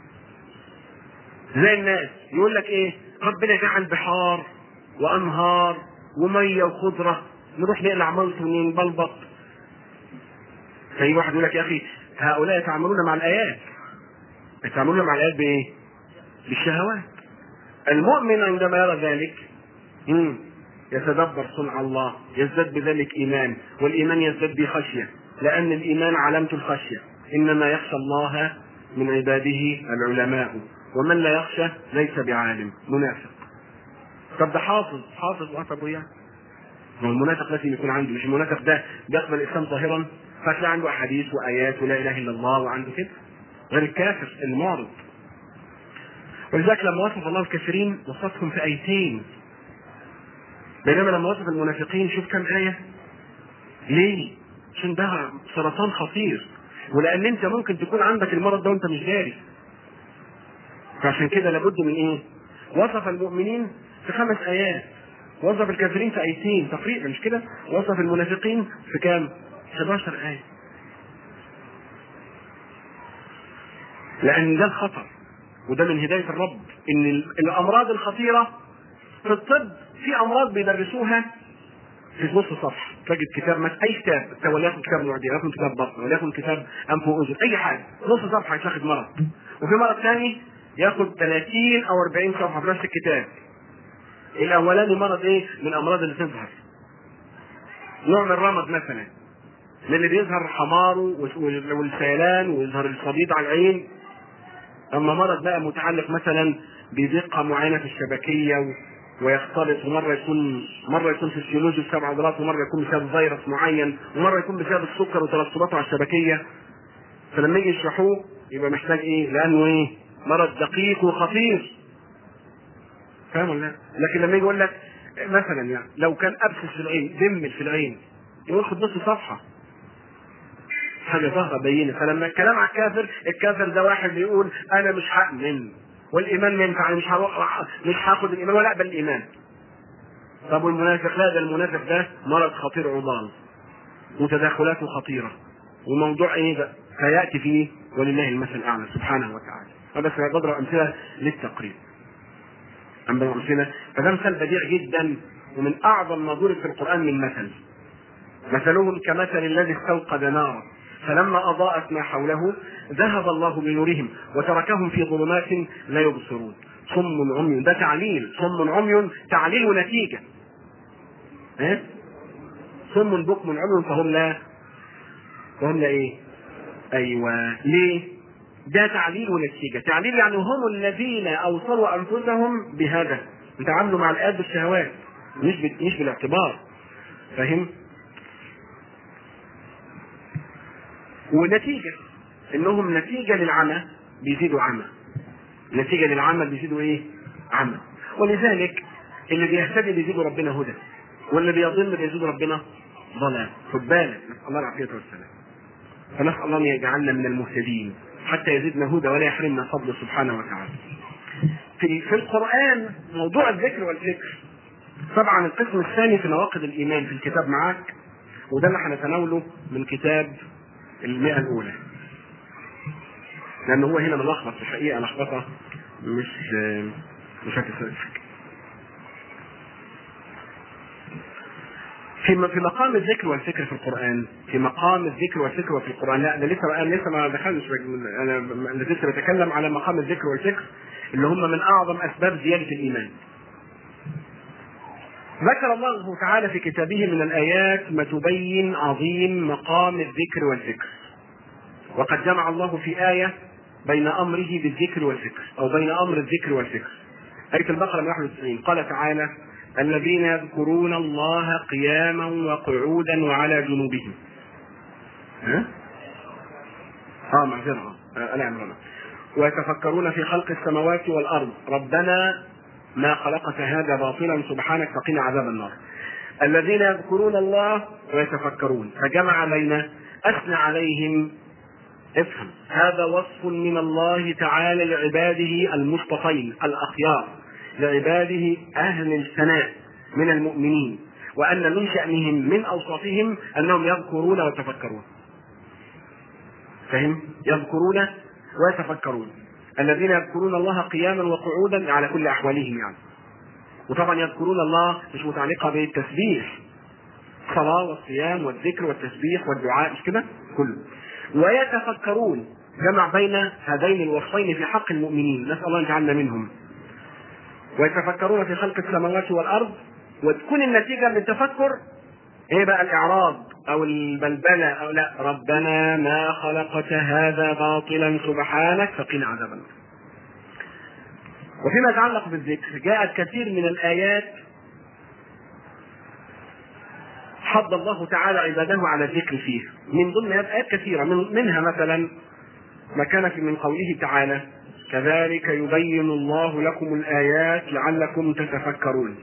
Speaker 2: زي الناس يقول لك ايه؟ ربنا جعل بحار وانهار وميه وخضره، نروح نقلع ملط ونبلبط. فاي واحد يقول لك يا اخي هؤلاء يتعاملون مع الايات، يتعاملون مع الايات بايه؟ بالشهوات. المؤمن عندما يرى ذلك مم. يتدبر صنع الله، يزداد بذلك ايمان، والايمان يزداد بخشيه، لان الايمان علامه الخشيه. انما يخشى الله من عباده العلماء، ومن لا يخشى ليس بعالم. منافق. طب ده حافظ حافظ وطب يعني هو المنافق لازم يكون عنده، مش المنافق ده بيقبل الاسلام ظاهرا فتلاقي عنده احاديث وايات ولا اله الا الله وعنده كده، غير الكافر المعرض. ولذلك لما وصف الله الكافرين وصفهم في ايتين، بينما لما وصف المنافقين شوف كم ايه. ليه؟ عشان ده سرطان خطير، ولان انت ممكن تكون عندك المرض ده وانت مش داري. فعشان كده لابد من ايه؟ وصف المؤمنين في خمس ايات، وصف الكافرين في ايتين تقريبا مش كده، وصف المنافقين في كام؟ احد عشر آية. لان ده الخطر، وده من هداية الرب، ان الامراض الخطيرة في الطب في امراض بيدرسوها في نص صفحة، تجد كتاب مثلا اي كتاب، وليكن كتاب معدي، وليكن كتاب بطن، وليكن كتاب انف واذن، اي حاجة نص صفحة يتاخد مرض. وفي مرض ثاني ياخد ثلاثين او أربعين صفحة في نفس الكتاب. الاولاني مرض ايه؟ من الامراض اللي تظهر، نوع من الرمد مثلا، من اللي بيظهر حماره والسيلان ويظهر الصديد على العين. اما مرض بقى متعلق مثلا بدقة معينة في الشبكية ويختلط، ومرة يكون مرة يكون في السيولوجي بسبب عضلات، ومرة يكون بسبب فيروس معين، ومرة يكون بسبب السكر وترسباته على الشبكية. فلما يجي يشرحوه يبقى محتاج ايه؟ لانه ايه؟ مرض دقيق وخطير. فاهم ولا لا؟ لكن لما يجي يقول لك مثلا يعني لو كان ابسس في العين، دم في العين، يقول خد نص صفحة، حاجة ظاهرة بينة. فلما الكلام على الكافر، الكافر ده واحد بيقول انا مش هؤمن والايمان ما ينفع، مش هروح مش هاخد الايمان ولا اقبل الايمان. طب والمنافق لا، ده المنافق ده مرض خطير عضال وتداخلاته خطيرة، وموضوع ايه ده سياتي فيه ولله المثل الاعلى سبحانه وتعالى. بس بضرب امثله للتقريب، أما أمثلة فده مثال بديع جدا، ومن أعظم ما ضرب في القرآن من مثل. مثلهم كمثل الذي استوقد نارا فلما أضاءت ما حوله ذهب الله بنورهم وتركهم في ظلمات لا يبصرون صم عمي. ده تعليل، صم عمي تعليل ونتيجة. ها؟ صم بكم عمي فهم لا فهم لا إيه؟ أيوة. ليه؟ ده تعليل ونتيجة. تعليل يعني هم الذين أوصلوا أنفسهم بهذا، يتعاملوا مع الآيات بالشهوات مش مش بالاعتبار. فاهم؟ ونتيجة انهم نتيجة للعمى بيزيدوا عمى، نتيجة للعمى بيزيدوا ايه؟ عمى. ولذلك اللي بيهتدي بيزيدوا ربنا هدى، واللي بيضل بيزيدوا ربنا ضلال. خد بالك، نسأل الله العافية والسلام. فنسأل الله ان يجعلنا من المهتدين حتى يزيدنا هدى ولا يحرمنا فضله سبحانه وتعالى. في في القرآن موضوع الذكر والذكر طبعا القسم الثاني في نواقض الإيمان في الكتاب معاك، وده اللي هنتناوله من كتاب المئة الأولى، لأنه هو هنا ملخبط في الحقيقة لخبطة مش مش هتفرق. في في مقام الذكر والفكر في القرآن، في مقام الذكر والفكر في القرآن، لا ده لسه أنا لسه ما دخلناش، أنا لسه بتكلم على مقام الذكر والفكر اللي هم من أعظم أسباب زيادة الإيمان. ذكر الله تعالى في كتابه من الآيات ما تبين عظيم مقام الذكر والفكر. وقد جمع الله في آية بين أمره بالذكر والفكر، أو بين أمر الذكر والفكر. آية البقرة مئة وواحد وتسعين قال تعالى: الذين يذكرون الله قياما وقعودا وعلى جنوبهم. ها؟ اه معذرة آه لا عمرنا. ويتفكرون في خلق السماوات والأرض ربنا ما خلقت هذا باطلا سبحانك فقنا عذاب النار. الذين يذكرون الله ويتفكرون، فجمع بين أثنى عليهم. افهم، هذا وصف من الله تعالى لعباده المصطفين الأخيار، لعباده أهل الثناء من المؤمنين، وأن من شأنهم من أوصافهم أنهم يذكرون ويتفكرون. فهم؟ يذكرون ويتفكرون. الذين يذكرون الله قياما وقعودا على كل أحوالهم يعني. وطبعا يذكرون الله مش متعلقة بالتسبيح، الصلاة والصيام والذكر والتسبيح والدعاء مش كده كله. ويتفكرون، جمع بين هذين الوصفين في حق المؤمنين، نسأل الله أن يجعلنا منهم. ويتفكرون في خلق السماوات والأرض، وتكون النتيجة من التفكر ايه بقى؟ الإعراض أو البلبلة، أو لا، ربنا ما خلقت هذا باطلا سبحانك فقنا عذاب النار. وفيما يتعلق بالذكر جاءت كثير من الآيات حض الله تعالى عباده على الذكر فيه، من ضمن آيات كثيرة، من منها مثلا ما كان في من قوله تعالى: كذلك يبين الله لكم الآيات لعلكم تتفكرون.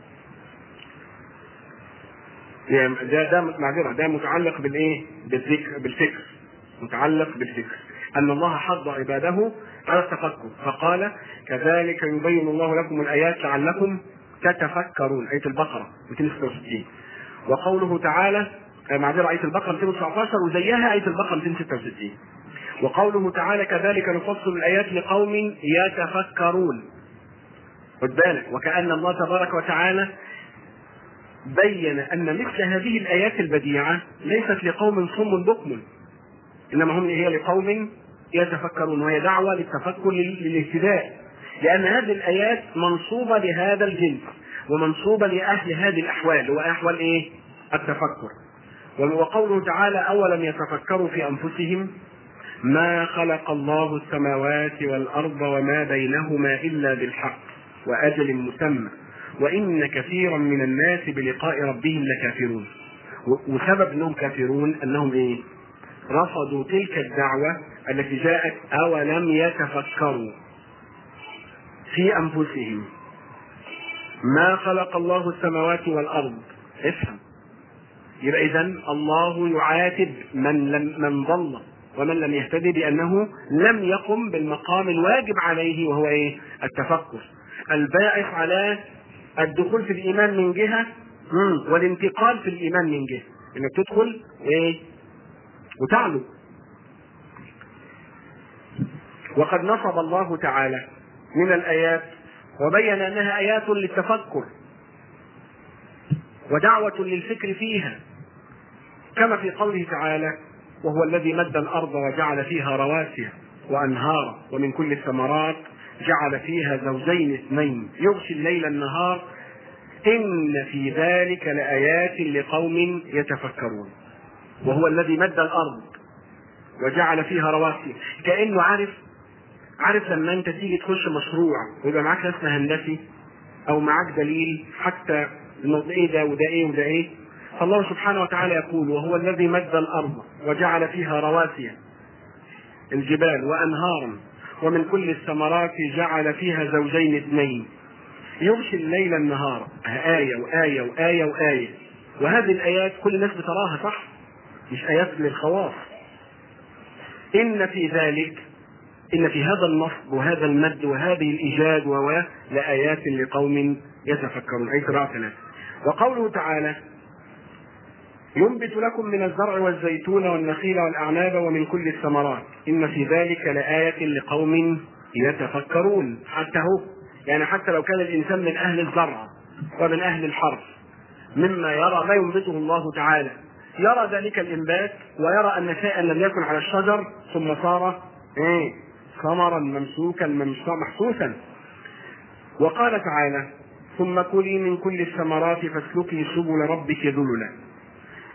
Speaker 2: يعني ده ده معذرة، ده متعلق بالايه؟ بالذكر، بالفكر، متعلق بالفكر، ان الله حض عباده على التفكر، فقال: كذلك يبين الله لكم الآيات لعلكم تتفكرون. آية البقرة مئتين وستة وستين. وقوله تعالى معذرة آية البقرة مئتين وتسعة عشر وزيها آية البقرة مئتين وستة وستين. وقوله تعالى: كذلك نفصل الآيات لقوم يتفكرون. خد بالك، وكأن الله تبارك وتعالى بين أن مثل هذه الآيات البديعة ليست لقوم صم بكم، إنما هم هي لقوم يتفكرون، وهي دعوة للتفكر للاهتداء، لأن هذه الآيات منصوبة لهذا الجنس ومنصوبة لأهل هذه الأحوال، وأحوال إيه؟ التفكر. وقوله تعالى: أولم يتفكروا في أنفسهم ما خلق الله السماوات والأرض وما بينهما إلا بالحق وأجل مسمى وإن كثيرا من الناس بلقاء ربهم لكافرون. وسبب أنهم كافرون أنهم إيه؟ رفضوا تلك الدعوة التي جاءت: أولم يتفكروا في أنفسهم ما خلق الله السماوات والأرض. افهم، يبقى إذن الله يعاتب من لم من ضل ومن لم يهتدي بأنه لم يقم بالمقام الواجب عليه، وهو إيه؟ التفكر، الباعث على الدخول في الإيمان من جهة والانتقال في الإيمان من جهة، إنك تدخل إيه؟ وتعلو. وقد نصب الله تعالى من الآيات وبين أنها آيات للتفكر ودعوة للفكر فيها، كما في قوله تعالى: وهو الذي مد الأرض وجعل فيها رواسي وأنهارا ومن كل الثمرات جعل فيها زوجين اثنين يغشي الليل النهار إن في ذلك لآيات لقوم يتفكرون. وهو الذي مد الأرض وجعل فيها رواسي، كأنه عارف عارف لما أنت تيجي تخش مشروع ويبقى معاك رسم هندسي أو معاك دليل حتى إنه إيه ده وده إيه وده إيه، فالله سبحانه وتعالى يقول: وهو الذي مد الأرض وجعل فيها رواسي الجبال وأنهارا ومن كل الثمرات جعل فيها زوجين اثنين يغشي الليل النهار. آية وآية وآية وآية، وهذه الآيات كل الناس بتراها صح، مش آيات للخواص. إن في ذلك، إن في هذا النصب وهذا المد وهذه الإيجاد و لآيات لقوم يتفكرون. أي سبعة ثلاثة. وقوله تعالى: ينبت لكم من الزرع والزيتون والنخيل والأعناب ومن كل الثمرات إن في ذلك لآية لقوم يتفكرون. حتى هو يعني حتى لو كان الإنسان من أهل الزرع ومن أهل الحرث مما يرى ما ينبته الله تعالى، يرى ذلك الإنبات ويرى أن شيئا لم يكن على الشجر ثم صار إيه؟ ثمرا ممسوكا محسوسا. وقال تعالى: ثم كلي من كل الثمرات فاسلكي سبل ربك ذللا.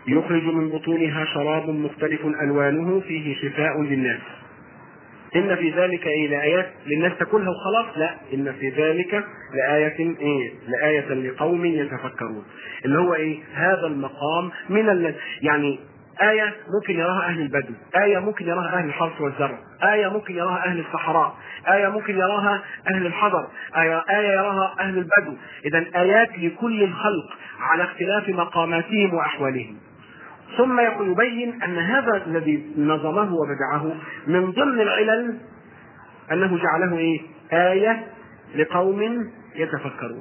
Speaker 2: يخرج من بطونها شراب مختلف ألوانه فيه شفاء للناس. إن في ذلك إيه لآيات للناس تاكلها وخلاص؟ لا، إن في ذلك لآية إيه؟ لآية لقوم يتفكرون. اللي هو إيه؟ هذا المقام من ال... يعني آية ممكن يراها أهل البدو، آية ممكن يراها أهل الحرث والزرع، آية ممكن يراها أهل الصحراء، آية ممكن يراها أهل الحضر، آية, آية يراها أهل البدو. إذن آيات لكل الخلق على اختلاف مقاماتهم وأحوالهم. ثم يبين أن هذا الذي نظمه وبدعه من ضمن العلل أنه جعله إيه؟ آية لقوم يتفكرون.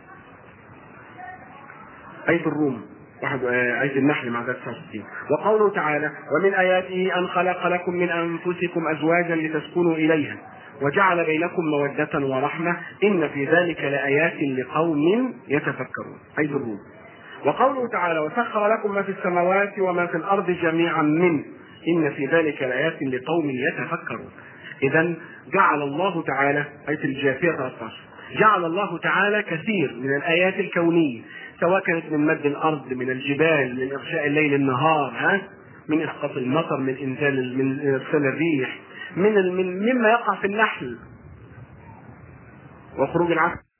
Speaker 2: آية الروم واحد، آية النحل مع ذات ستين. وقوله تعالى: ومن آياته أن خلق لكم من أنفسكم أزواجا لتسكنوا إليها وجعل بينكم مودة ورحمة إن في ذلك لآيات لقوم يتفكرون. آية الروم. وقوله تعالى: وسخر لكم ما في السماوات وما في الأرض جميعا منه إن في ذلك لآيات لقوم يتفكرون. إذن جعل الله تعالى، آية الجاثية ثلاثة عشر، جعل الله تعالى كثير من الآيات الكونية، سواء كانت من مد الأرض، من الجبال، من إغشاء الليل النهار، ها؟ من إسقاط المطر، من إنزال من إرسال الريح، من من مما يقع في النحل وخروج العسل.